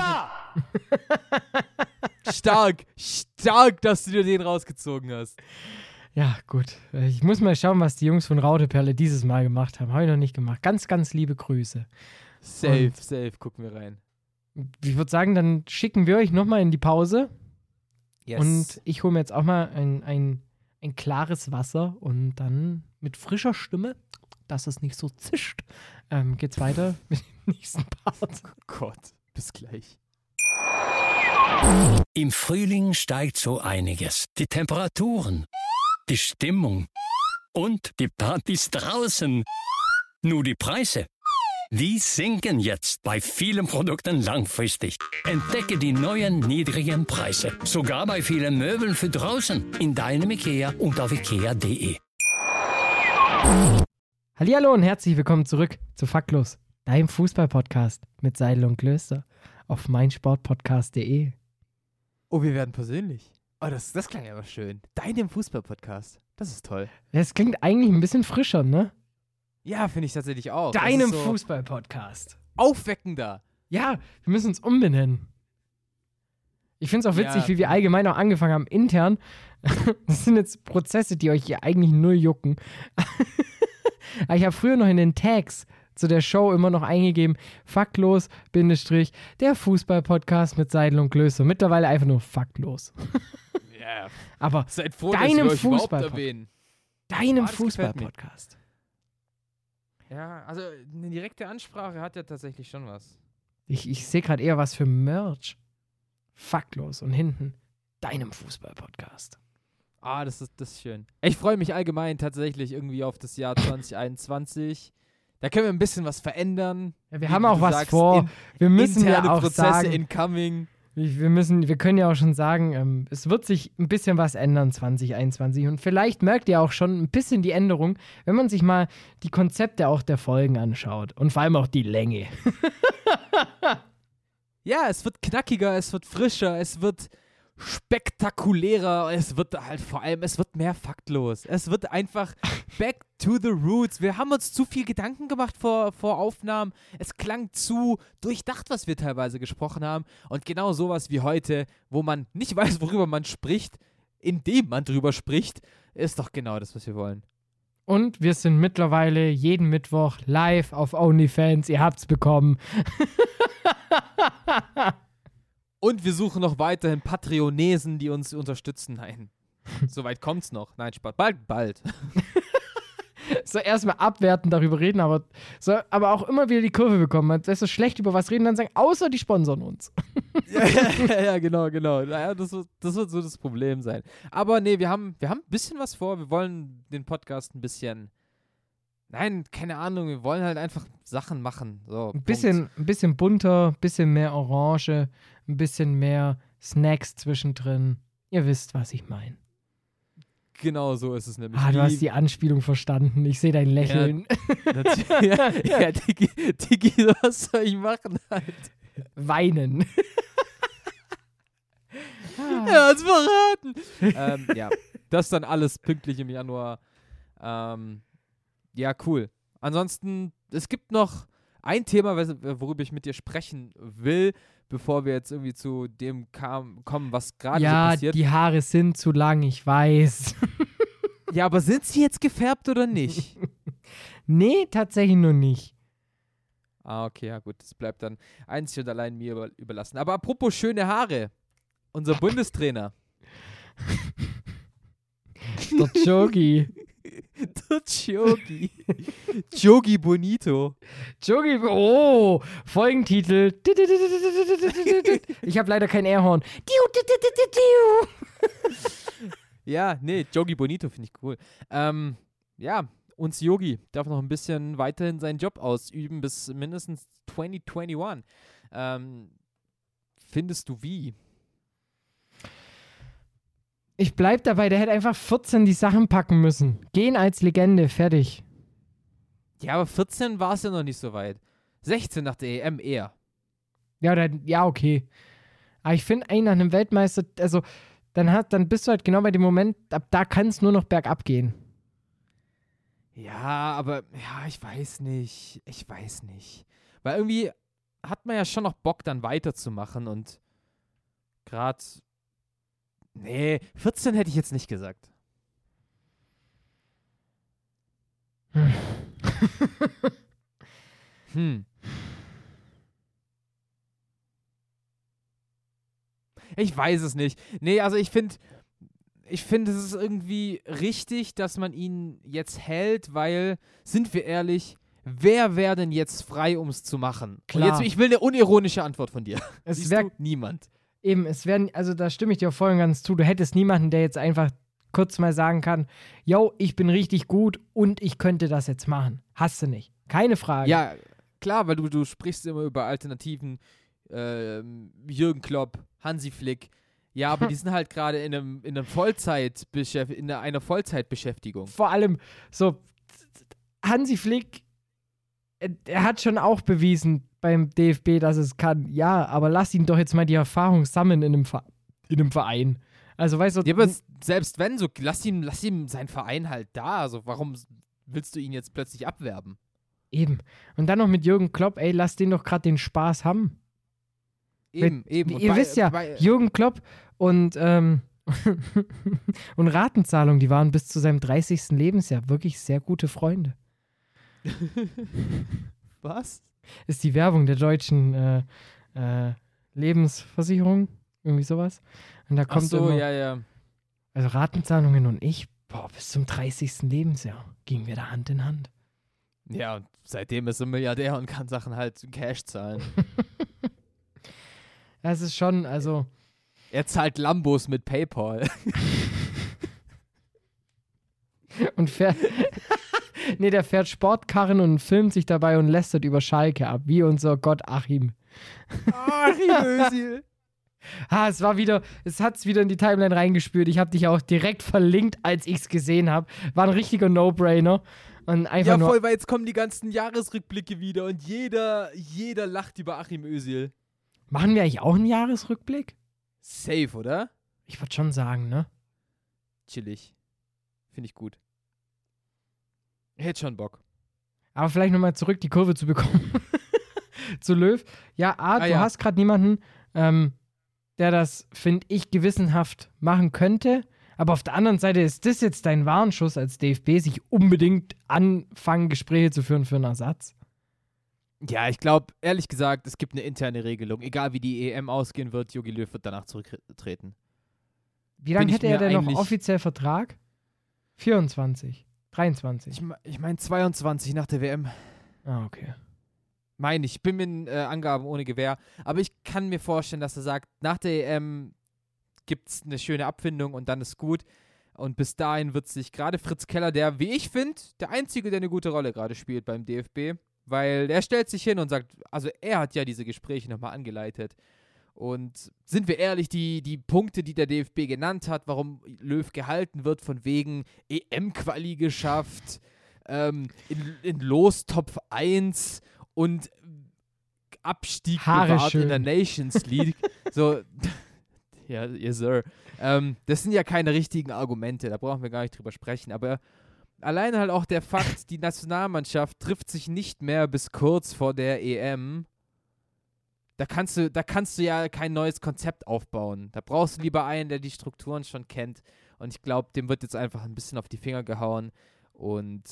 Da? Stark, dass du dir den rausgezogen hast. Ja, gut. Ich muss mal schauen, was die Jungs von Rauteperle dieses Mal gemacht haben. Habe ich noch nicht gemacht. Ganz, ganz liebe Grüße. Safe, gucken wir rein. Ich würde sagen, dann schicken wir euch nochmal in die Pause. Yes. Und ich hole mir jetzt auch mal ein klares Wasser und dann mit frischer Stimme, dass es nicht so zischt, geht's weiter mit dem nächsten Part. Oh Gott, bis gleich. Im Frühling steigt so einiges. Die Temperaturen, die Stimmung und die Partys draußen. Nur die Preise, die sinken jetzt bei vielen Produkten langfristig. Entdecke die neuen niedrigen Preise. Sogar bei vielen Möbeln für draußen. In deinem IKEA und auf IKEA.de. Hallihallo und herzlich willkommen zurück zu Faktlos, deinem Fußball-Podcast mit Seidel und Klöster auf meinsportpodcast.de. Oh, wir werden persönlich. Oh, das klang aber schön. Deinem Fußball-Podcast. Das ist toll. Das klingt eigentlich ein bisschen frischer, ne? Ja, finde ich tatsächlich auch. Deinem so Fußball-Podcast. aufweckender. Ja, wir müssen uns umbenennen. Ich finde es auch witzig, Ja. wie wir allgemein auch angefangen haben, intern. Das sind jetzt Prozesse, die euch hier eigentlich null jucken. Aber ich habe früher noch in den Tags zu der Show immer noch eingegeben, faktlos, Bindestrich, der Fußball-Podcast mit Seidel und Klöster. Mittlerweile einfach nur faktlos. Ja. Aber Seid froh, dass deinem wir euch überhaupt Fußball-Podcast. erwähnen. Deinem das gefällt mir. Fußball-Podcast. Ja, also eine direkte Ansprache hat ja tatsächlich schon was. Ich sehe gerade eher was für Merch. Faktlos und hinten deinem Fußball-Podcast. Ah, das ist schön. Ich freue mich allgemein tatsächlich irgendwie auf das Jahr 2021. Da können wir ein bisschen was verändern. Ja, wir haben auch was vor. Wir müssen interne ja auch Prozesse sagen, incoming. wir können ja auch schon sagen, es wird sich ein bisschen was ändern 2021 und vielleicht merkt ihr auch schon ein bisschen die Änderung, wenn man sich mal die Konzepte auch der Folgen anschaut und vor allem auch die Länge. Ja, es wird knackiger, es wird frischer, es wird spektakulärer, es wird halt vor allem, es wird mehr faktlos. Es wird einfach back to the roots. Wir haben uns zu viel Gedanken gemacht vor Aufnahmen. Es klang zu durchdacht, was wir teilweise gesprochen haben. Und genau sowas wie heute, wo man nicht weiß, worüber man spricht, indem man drüber spricht, ist doch genau das, was wir wollen. Und wir sind mittlerweile jeden Mittwoch live auf OnlyFans. Ihr habt's bekommen. Und wir suchen noch weiterhin Patreonesen, die uns unterstützen. Nein, soweit kommt's noch. Nein, Spaß. Bald. So erstmal abwerten, darüber reden, aber auch immer wieder die Kurve bekommen. Das ist so schlecht über was reden, dann sagen, außer die sponsern uns. Ja, genau. Naja, das wird so das Problem sein. Aber nee, wir haben ein bisschen was vor. Wir wollen den Podcast ein bisschen. Nein, keine Ahnung, wir wollen halt einfach Sachen machen. So, ein bisschen bunter, ein bisschen mehr Orange, ein bisschen mehr Snacks zwischendrin. Ihr wisst, was ich meine. Genau so ist es nämlich. Du hast die Anspielung verstanden. Ich sehe dein Lächeln. Ja, Digi, was soll ich machen halt? Weinen. Er hat's verraten. Ja, das dann alles pünktlich im Januar. Ja, cool. Ansonsten, es gibt noch ein Thema, worüber ich mit dir sprechen will, bevor wir jetzt irgendwie zu dem kommen, was gerade so passiert. Ja, die Haare sind zu lang, ich weiß. Ja, aber sind sie jetzt gefärbt oder nicht? Nee, tatsächlich nur nicht. Ah, okay, ja gut, das bleibt dann einzig und allein mir überlassen. Aber apropos schöne Haare, unser Bundestrainer. Der Jogi. Der Jogi Bonito. Jogi, oh, Folgentitel. Ich habe leider kein Airhorn. Ja, nee, Jogi Bonito finde ich cool. Ja, uns Yogi darf noch ein bisschen weiterhin seinen Job ausüben bis mindestens 2021. Findest du wie? Ich bleib dabei, der hätte einfach 14 die Sachen packen müssen. Gehen als Legende, fertig. Ja, aber 14 war es ja noch nicht so weit. 16 nach der EM eher. Ja, okay. Aber ich finde eigentlich nach einem Weltmeister, also dann bist du halt genau bei dem Moment, ab da kann es nur noch bergab gehen. Ja, aber ja, ich weiß nicht. Weil irgendwie hat man ja schon noch Bock, dann weiterzumachen und gerade. Nee, 14 hätte ich jetzt nicht gesagt. Ich weiß es nicht. Nee, also ich finde, es ist irgendwie richtig, dass man ihn jetzt hält, weil, sind wir ehrlich, wer wäre denn jetzt frei, um es zu machen? Klar. Und jetzt, ich will eine unironische Antwort von dir. Es wäre niemand. Eben, also da stimme ich dir voll und ganz zu. Du hättest niemanden, der jetzt einfach kurz mal sagen kann, yo, ich bin richtig gut und ich könnte das jetzt machen. Hast du nicht. Keine Frage. Ja, klar, weil du sprichst immer über Alternativen, Jürgen Klopp, Hansi Flick. Ja, aber die sind halt gerade in einer Vollzeitbeschäftigung. Vor allem, so, Hansi Flick, er hat schon auch bewiesen beim DFB, dass es kann. Ja, aber lass ihn doch jetzt mal die Erfahrung sammeln in einem Verein. Also, weißt du. Ja, aber selbst wenn, so, lass ihm seinen Verein halt da. Also, warum willst du ihn jetzt plötzlich abwerben? Eben. Und dann noch mit Jürgen Klopp, ey, lass den doch gerade den Spaß haben. Eben. Ihr wisst ja, Jürgen Klopp und Ratenzahlung, die waren bis zu seinem 30. Lebensjahr wirklich sehr gute Freunde. Was? Ist die Werbung der deutschen Lebensversicherung. Irgendwie sowas. Und da kommt immer, ja. also Ratenzahlungen und ich, bis zum 30. Lebensjahr gingen wir da Hand in Hand. Ja, und seitdem ist er Milliardär und kann Sachen halt in Cash zahlen. Das ist schon, also... Er zahlt Lambos mit PayPal. Und fährt... Nee, der fährt Sportkarren und filmt sich dabei und lästert über Schalke ab, wie unser Gott Achim. Achim Özil. Es hat's wieder in die Timeline reingespült. Ich habe dich auch direkt verlinkt, als ich's gesehen habe. War ein richtiger No-Brainer. Und einfach Ja, voll, weil jetzt kommen die ganzen Jahresrückblicke wieder und jeder lacht über Achim Özil. Machen wir eigentlich auch einen Jahresrückblick? Safe, oder? Ich würde schon sagen, ne? Chillig. Finde ich gut. Ich hätte schon Bock. Aber vielleicht nochmal zurück die Kurve zu bekommen. Zu Löw. Ja, du hast gerade niemanden, der das, finde ich, gewissenhaft machen könnte. Aber auf der anderen Seite ist das jetzt dein Warnschuss als DFB, sich unbedingt anfangen, Gespräche zu führen für einen Ersatz? Ja, ich glaube, ehrlich gesagt, es gibt eine interne Regelung. Egal wie die EM ausgehen wird, Jogi Löw wird danach zurücktreten. Wie lange hätte er denn noch offiziell Vertrag? 24, 23. Ich meine 22 nach der WM. Ah, okay. Ich bin mit Angaben ohne Gewähr. Aber ich kann mir vorstellen, dass er sagt, nach der EM gibt es eine schöne Abfindung und dann ist gut. Und bis dahin wird sich gerade Fritz Keller, der, wie ich finde, der Einzige, der eine gute Rolle gerade spielt beim DFB, weil der stellt sich hin und sagt, also er hat ja diese Gespräche nochmal angeleitet. Und sind wir ehrlich, die Punkte, die der DFB genannt hat, warum Löw gehalten wird, von wegen EM-Quali geschafft, in Lostopf 1 und Abstieg bewahrt in der Nations League. So, ja, yes, sir. Das sind ja keine richtigen Argumente, da brauchen wir gar nicht drüber sprechen, aber alleine halt auch der Fakt, die Nationalmannschaft trifft sich nicht mehr bis kurz vor der EM. Da kannst du ja kein neues Konzept aufbauen. Da brauchst du lieber einen, der die Strukturen schon kennt. Und ich glaube, dem wird jetzt einfach ein bisschen auf die Finger gehauen. Und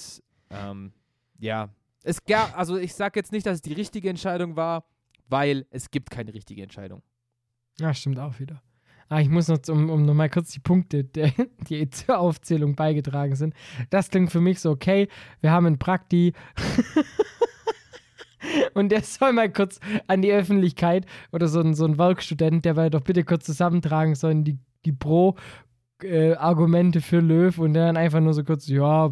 also ich sage jetzt nicht, dass es die richtige Entscheidung war, weil es gibt keine richtige Entscheidung. Ja, stimmt auch wieder. Ich muss noch, um nochmal kurz die Punkte, die zur Aufzählung beigetragen sind. Das klingt für mich so, okay, wir haben einen Prakti und der soll mal kurz an die Öffentlichkeit oder so ein Werkstudent, der will doch bitte kurz zusammentragen sollen, die Pro-Argumente für Löw und der dann einfach nur so kurz,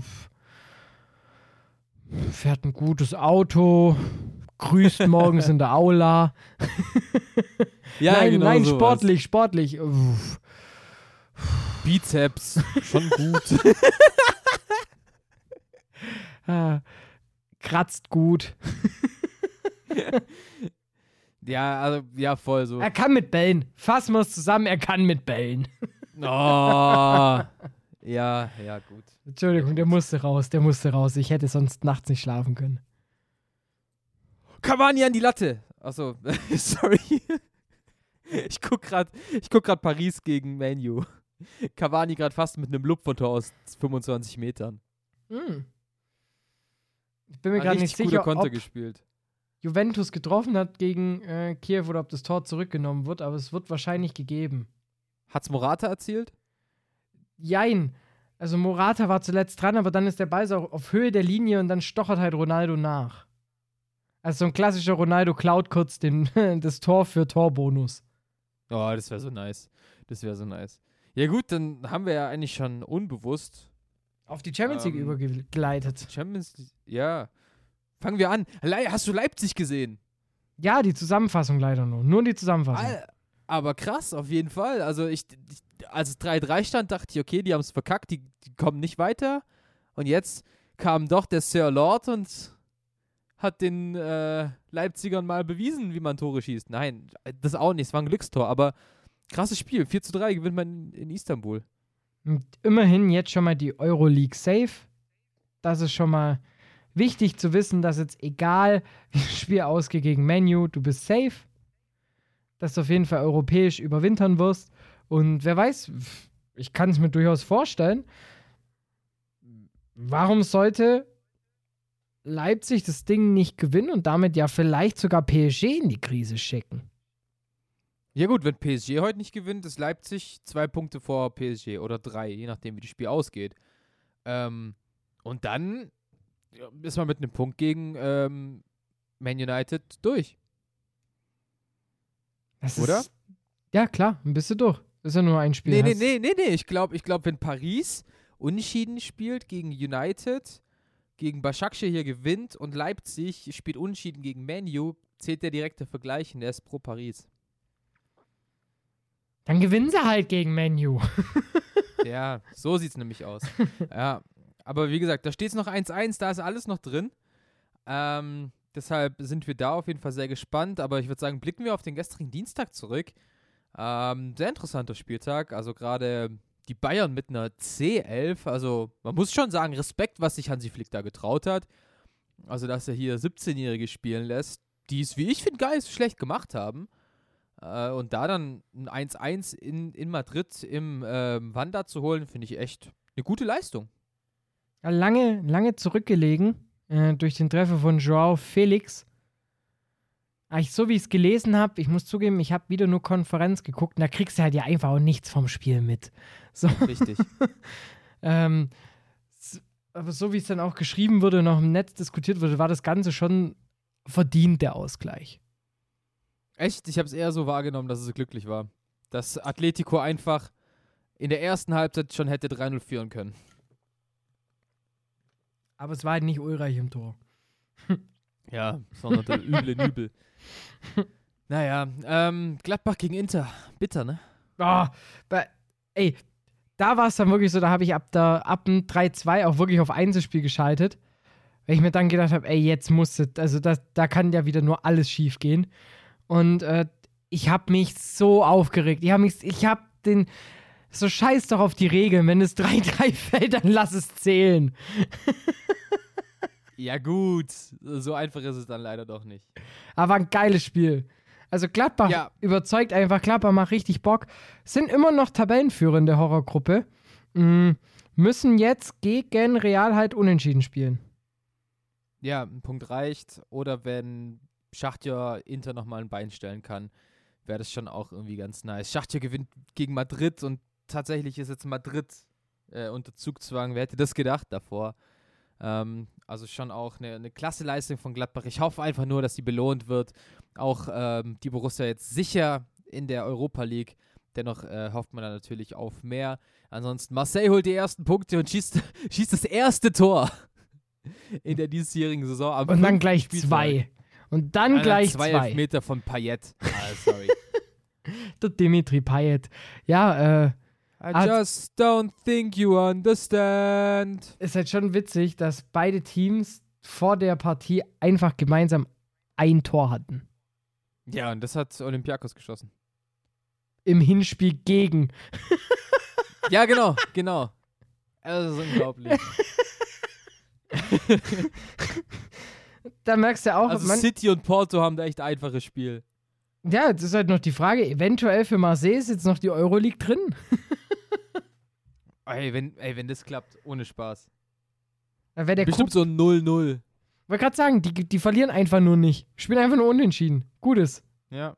fährt ein gutes Auto, grüßt morgens in der Aula. Nein, sowas. sportlich. Bizeps, schon gut. Kratzt gut. Ja, also, ja, voll so. Er kann mit Bällen. Fassen wir es zusammen, er kann mit Bällen. Oh. Ja, gut. Entschuldigung, der musste raus. Ich hätte sonst nachts nicht schlafen können. Cavani an die Latte. Achso, sorry. Ich guck grad Paris gegen Man U. Cavani gerade fast mit einem Lupfertor aus 25 Metern. Ich bin mir gerade nicht sicher, Konter ob gespielt. Juventus getroffen hat gegen Kiew oder ob das Tor zurückgenommen wird, aber es wird wahrscheinlich gegeben. Hat's Morata erzielt? Jein. Also Morata war zuletzt dran, aber dann ist der Ball so auf Höhe der Linie und dann stochert halt Ronaldo nach. Also so ein klassischer Ronaldo klaut kurz das Tor für Torbonus. Oh, das wäre so nice. Ja gut, dann haben wir ja eigentlich schon unbewusst auf die Champions League übergeleitet. Champions League, ja. Fangen wir an. Hast du Leipzig gesehen? Ja, die Zusammenfassung leider nur die Zusammenfassung. Aber krass, auf jeden Fall. Also als es 3-3 stand, dachte ich, okay, die haben es verkackt, die kommen nicht weiter. Und jetzt kam doch der Sir Lord und hat den Leipzigern mal bewiesen, wie man Tore schießt. Nein, das auch nicht, es war ein Glückstor, aber krasses Spiel. 4-3 gewinnt man in Istanbul. Und immerhin jetzt schon mal die Euroleague safe. Das ist schon mal wichtig zu wissen, dass jetzt egal, wie das Spiel ausgeht gegen Man U, du bist safe. Dass du auf jeden Fall europäisch überwintern wirst. Und wer weiß, ich kann es mir durchaus vorstellen, warum sollte Leipzig das Ding nicht gewinnen und damit ja vielleicht sogar PSG in die Krise schicken. Ja gut, wenn PSG heute nicht gewinnt, ist Leipzig 2 Punkte vor PSG oder 3, je nachdem, wie das Spiel ausgeht. Und dann ist man mit einem Punkt gegen Man United durch. Oder? Ja, klar, ein bisschen durch. Ist ja nur ein Spiel. Nee. Ich glaube, wenn Paris unentschieden spielt gegen United, gegen Başakşehir hier gewinnt und Leipzig spielt unentschieden gegen Man U, zählt der direkte Vergleich und der ist pro Paris. Dann gewinnen sie halt gegen Man U. Ja, so sieht es nämlich aus. Ja, aber wie gesagt, da steht es noch 1-1, da ist alles noch drin. Deshalb sind wir da auf jeden Fall sehr gespannt. Aber ich würde sagen, blicken wir auf den gestrigen Dienstag zurück. Sehr interessanter Spieltag. Also gerade die Bayern mit einer C11. Also man muss schon sagen, Respekt, was sich Hansi Flick da getraut hat. Also dass er hier 17-Jährige spielen lässt, die es, wie ich finde, gar nicht so schlecht gemacht haben. Und da dann ein 1-1 in Madrid im Wanda zu holen, finde ich echt eine gute Leistung. Ja, lange zurückgelegen durch den Treffer von Joao Felix. So wie ich es gelesen habe, ich muss zugeben, ich habe wieder nur Konferenz geguckt und da kriegst du halt ja einfach auch nichts vom Spiel mit. So. Richtig. Aber so wie es dann auch geschrieben wurde und auch im Netz diskutiert wurde, war das Ganze schon verdient, der Ausgleich. Echt? Ich habe es eher so wahrgenommen, dass es glücklich war. Dass Atletico einfach in der ersten Halbzeit schon hätte 3-0 führen können. Aber es war halt nicht Ulreich im Tor. Ja, sondern der üble Nübel. Naja, Gladbach gegen Inter. Bitter, ne? Da war es dann wirklich so, da habe ich ab dem 3-2 auch wirklich auf Einzelspiel geschaltet. Weil ich mir dann gedacht habe, jetzt muss es, also da kann ja wieder nur alles schief gehen. Und ich habe mich so aufgeregt. Ich habe so scheiß doch auf die Regeln. Wenn es 3-3 fällt, dann lass es zählen. Ja gut, so einfach ist es dann leider doch nicht. Aber ein geiles Spiel. Also Gladbach überzeugt einfach, Gladbach macht richtig Bock. Sind immer noch Tabellenführer in der Horrorgruppe. Müssen jetzt gegen Real halt unentschieden spielen. Ja, ein Punkt reicht. Oder wenn Schachtja Inter nochmal ein Bein stellen kann, wäre das schon auch irgendwie ganz nice. Schachtja gewinnt gegen Madrid und tatsächlich ist jetzt Madrid unter Zugzwang. Wer hätte das gedacht davor? Also schon auch eine klasse Leistung von Gladbach. Ich hoffe einfach nur, dass sie belohnt wird. Auch die Borussia jetzt sicher in der Europa League. Dennoch hofft man da natürlich auf mehr. Ansonsten Marseille holt die ersten Punkte und schießt das erste Tor in der diesjährigen Saison. Und dann gleich 2. Und dann gleich 2. 2 Elfmeter von Payet. Sorry. Der Dimitri Payet. Ja, I just don't think you understand. Ist halt schon witzig, dass beide Teams vor der Partie einfach gemeinsam ein Tor hatten. Ja, und das hat Olympiakos geschossen. Im Hinspiel gegen. Ja, genau. Das ist unglaublich. Da merkst du auch... Also City und Porto haben da echt einfaches Spiel. Ja, das ist halt noch die Frage, eventuell für Marseille ist jetzt noch die Euroleague drin. Wenn das klappt, ohne Spaß. Bestimmt so ein 0-0. Ich wollte gerade sagen, die verlieren einfach nur nicht. Spielen einfach nur unentschieden. Gutes. Ja.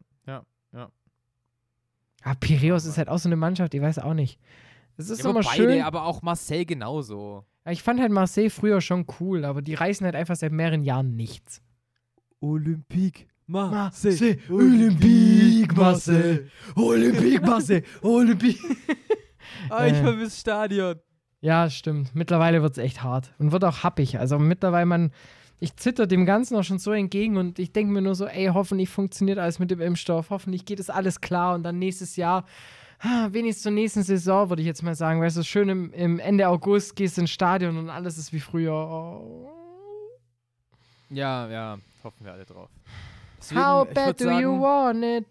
Piräus ist halt auch so eine Mannschaft, ich weiß auch nicht. Das ist immer beide, schön. Aber auch Marseille genauso. Ich fand halt Marseille früher schon cool, aber die reißen halt einfach seit mehreren Jahren nichts. Olympique Marseille. Olympique Marseille. Olympique Marseille. Olympique. Ich vermisse Stadion. Ja, stimmt. Mittlerweile wird es echt hart. Und wird auch happig. Also mittlerweile, ich zitter dem Ganzen auch schon so entgegen und ich denke mir nur so, hoffentlich funktioniert alles mit dem Impfstoff. Hoffentlich geht es alles klar und dann nächstes Jahr, wenigstens zur nächsten Saison, würde ich jetzt mal sagen, weißt du, schön im Ende August gehst du ins Stadion und alles ist wie früher. Oh. Ja, hoffen wir alle drauf. Deswegen, How bad do you want it?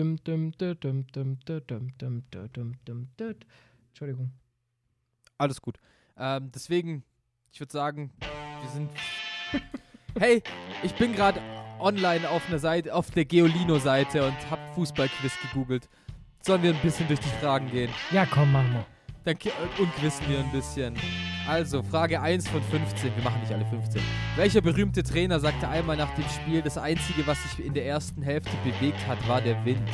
Entschuldigung. Alles gut. Deswegen, ich würde sagen, wir sind... Hey, ich bin gerade online auf einer Seite, auf der Geolino-Seite und habe Fußballquiz gegoogelt. Sollen wir ein bisschen durch die Fragen gehen? Ja, komm, machen wir. Und quizzen wir ein bisschen. Also, Frage 1 von 15. Wir machen nicht alle 15. Welcher berühmte Trainer sagte einmal nach dem Spiel, das Einzige, was sich in der ersten Hälfte bewegt hat, war der Wind?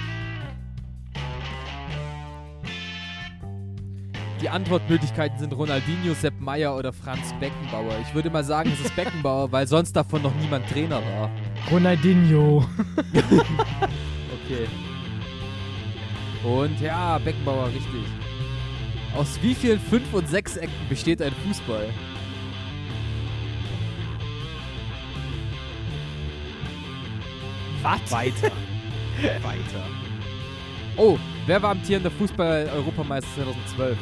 Die Antwortmöglichkeiten sind Ronaldinho, Sepp Maier oder Franz Beckenbauer. Ich würde mal sagen, es ist Beckenbauer, weil sonst davon noch niemand Trainer war. Ronaldinho. Okay. Und ja, Beckenbauer, richtig. Aus wie vielen 5- und 6-Ecken besteht ein Fußball? Was? Weiter. Oh, wer war amtierender Fußball-Europameister 2012?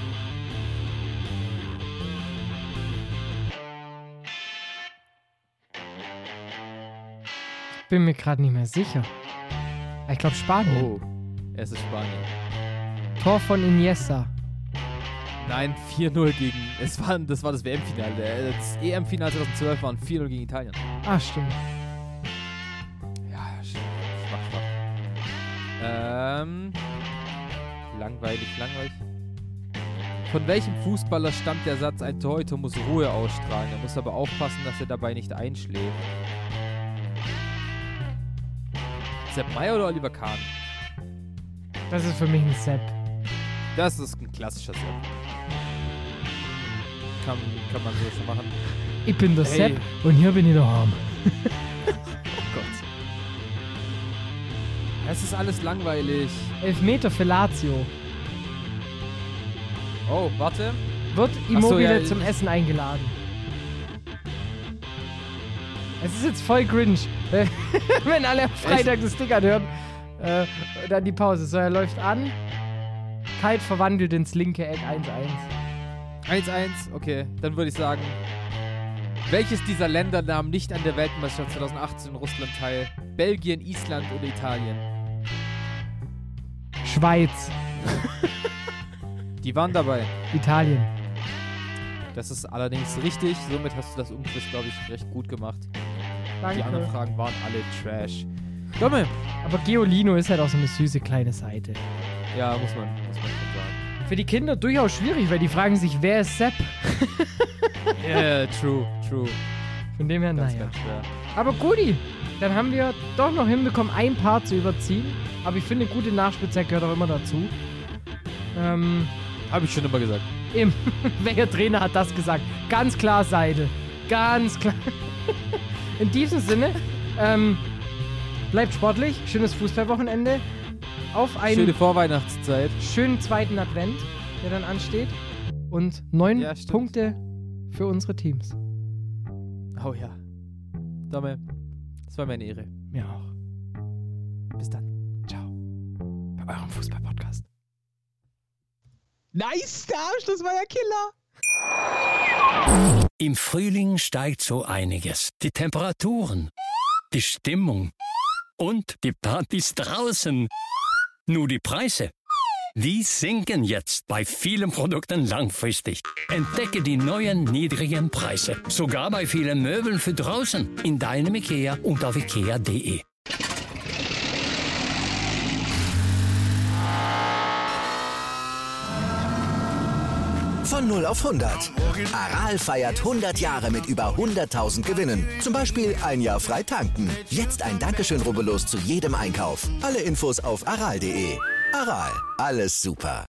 Bin mir gerade nicht mehr sicher. Ich glaube Spanien. Oh, es ist Spanien. Tor von Iniesta. Nein, 4-0 gegen... Das war das WM-Finale. Das EM-Finale 2012 waren 4-0 gegen Italien. Ah, stimmt. Ja, schwach. Langweilig. Von welchem Fußballer stammt der Satz, ein Torhüter muss Ruhe ausstrahlen, er muss aber aufpassen, dass er dabei nicht einschläft? Sepp Maier oder Oliver Kahn? Das ist für mich ein Sepp. Das ist ein klassischer Sepp. Kann man so schon machen. Ich bin der Hey. Sepp und hier bin ich daheim. Gott. Es ist alles langweilig. Elfmeter für Lazio. Oh, warte. Wird Immobile ja, zum Essen eingeladen. Es ist jetzt voll cringe, wenn alle am Freitag das Ding anhören. Dann die Pause. So, er läuft an. Kalt verwandelt ins linke Eck 1-1. 1-1, okay. Dann würde ich sagen, welches dieser Länder nahm nicht an der Weltmeisterschaft 2018 in Russland teil? Belgien, Island oder Italien? Schweiz. Die waren dabei. Italien. Das ist allerdings richtig. Somit hast du das Umquiz, glaube ich, recht gut gemacht. Danke. Die anderen Fragen waren alle Trash. Dumme. Aber Geolino ist halt auch so eine süße kleine Seite. Ja, muss man schon sagen. Für die Kinder durchaus schwierig, weil die fragen sich, wer ist Sepp? Yeah, true. Von dem her, Ganz, naja. ganz schwer. Aber guti, dann haben wir doch noch hinbekommen, ein Paar zu überziehen. Aber ich finde, gute Nachspielzeit gehört auch immer dazu. Habe ich schon immer gesagt. Eben, welcher Trainer hat das gesagt? Ganz klar Seidel. Ganz klar. In diesem Sinne, bleibt sportlich, schönes Fußballwochenende. Auf einen Schöne Vorweihnachtszeit. schönen zweiten Advent, der dann ansteht. Und 9 Ja, stimmt. Punkte für unsere Teams. Oh ja. Dame, das war mir eine Ehre. Mir auch. Bis dann. Ciao. Bei eurem Fußball-Podcast. Nice, der Abschluss war ja Killer. Im Frühling steigt so einiges. Die Temperaturen, die Stimmung und die Partys draußen. Nur die Preise, die sinken jetzt bei vielen Produkten langfristig. Entdecke die neuen niedrigen Preise. Sogar bei vielen Möbeln für draußen. In deinem IKEA und auf IKEA.de. Von 0 auf 100. Aral feiert 100 Jahre mit über 100.000 Gewinnen. Zum Beispiel ein Jahr frei tanken. Jetzt ein Dankeschön, rubbellos zu jedem Einkauf. Alle Infos auf aral.de. Aral, alles super.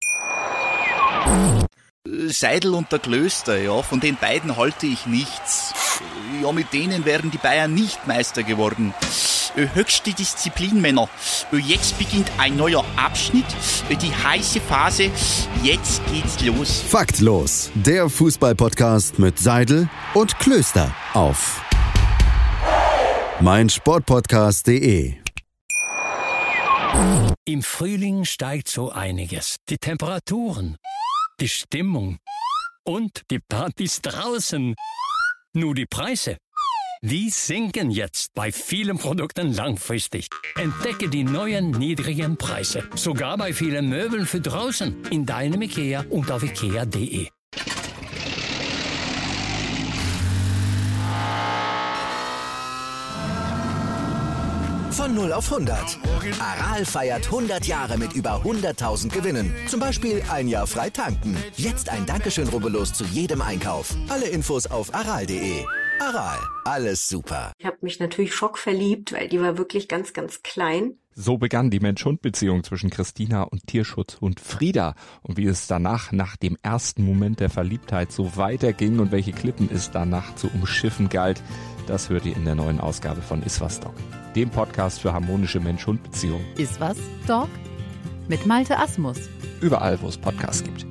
Seidel und der Klöster, ja, von den beiden halte ich nichts. Ja, mit denen wären die Bayern nicht Meister geworden. Höchste Disziplin, Männer. Jetzt beginnt ein neuer Abschnitt, die heiße Phase. Jetzt geht's los. Faktlos, der Fußball-Podcast mit Seidel und Klöster auf meinsportpodcast.de. Im Frühling steigt so einiges. Die Temperaturen, die Stimmung und die Partys draußen. Nur die Preise, die sinken jetzt bei vielen Produkten langfristig. Entdecke die neuen niedrigen Preise. Sogar bei vielen Möbeln für draußen. In deinem IKEA und auf IKEA.de. Von 0 auf 100. Aral feiert 100 Jahre mit über 100.000 Gewinnen. Zum Beispiel ein Jahr frei tanken. Jetzt ein Dankeschön, rubbellos zu jedem Einkauf. Alle Infos auf aral.de. Aral, alles super. Ich habe mich natürlich schockverliebt, weil die war wirklich ganz, ganz klein. So begann die Mensch-Hund-Beziehung zwischen Christina und Tierschutzhund Frieda. Und wie es danach, nach dem ersten Moment der Verliebtheit, so weiterging und welche Klippen es danach zu umschiffen galt, das hört ihr in der neuen Ausgabe von Iswas Dog, dem Podcast für harmonische Mensch-Hund-Beziehungen. Iswas Dog? Mit Malte Asmus. Überall, wo es Podcasts gibt.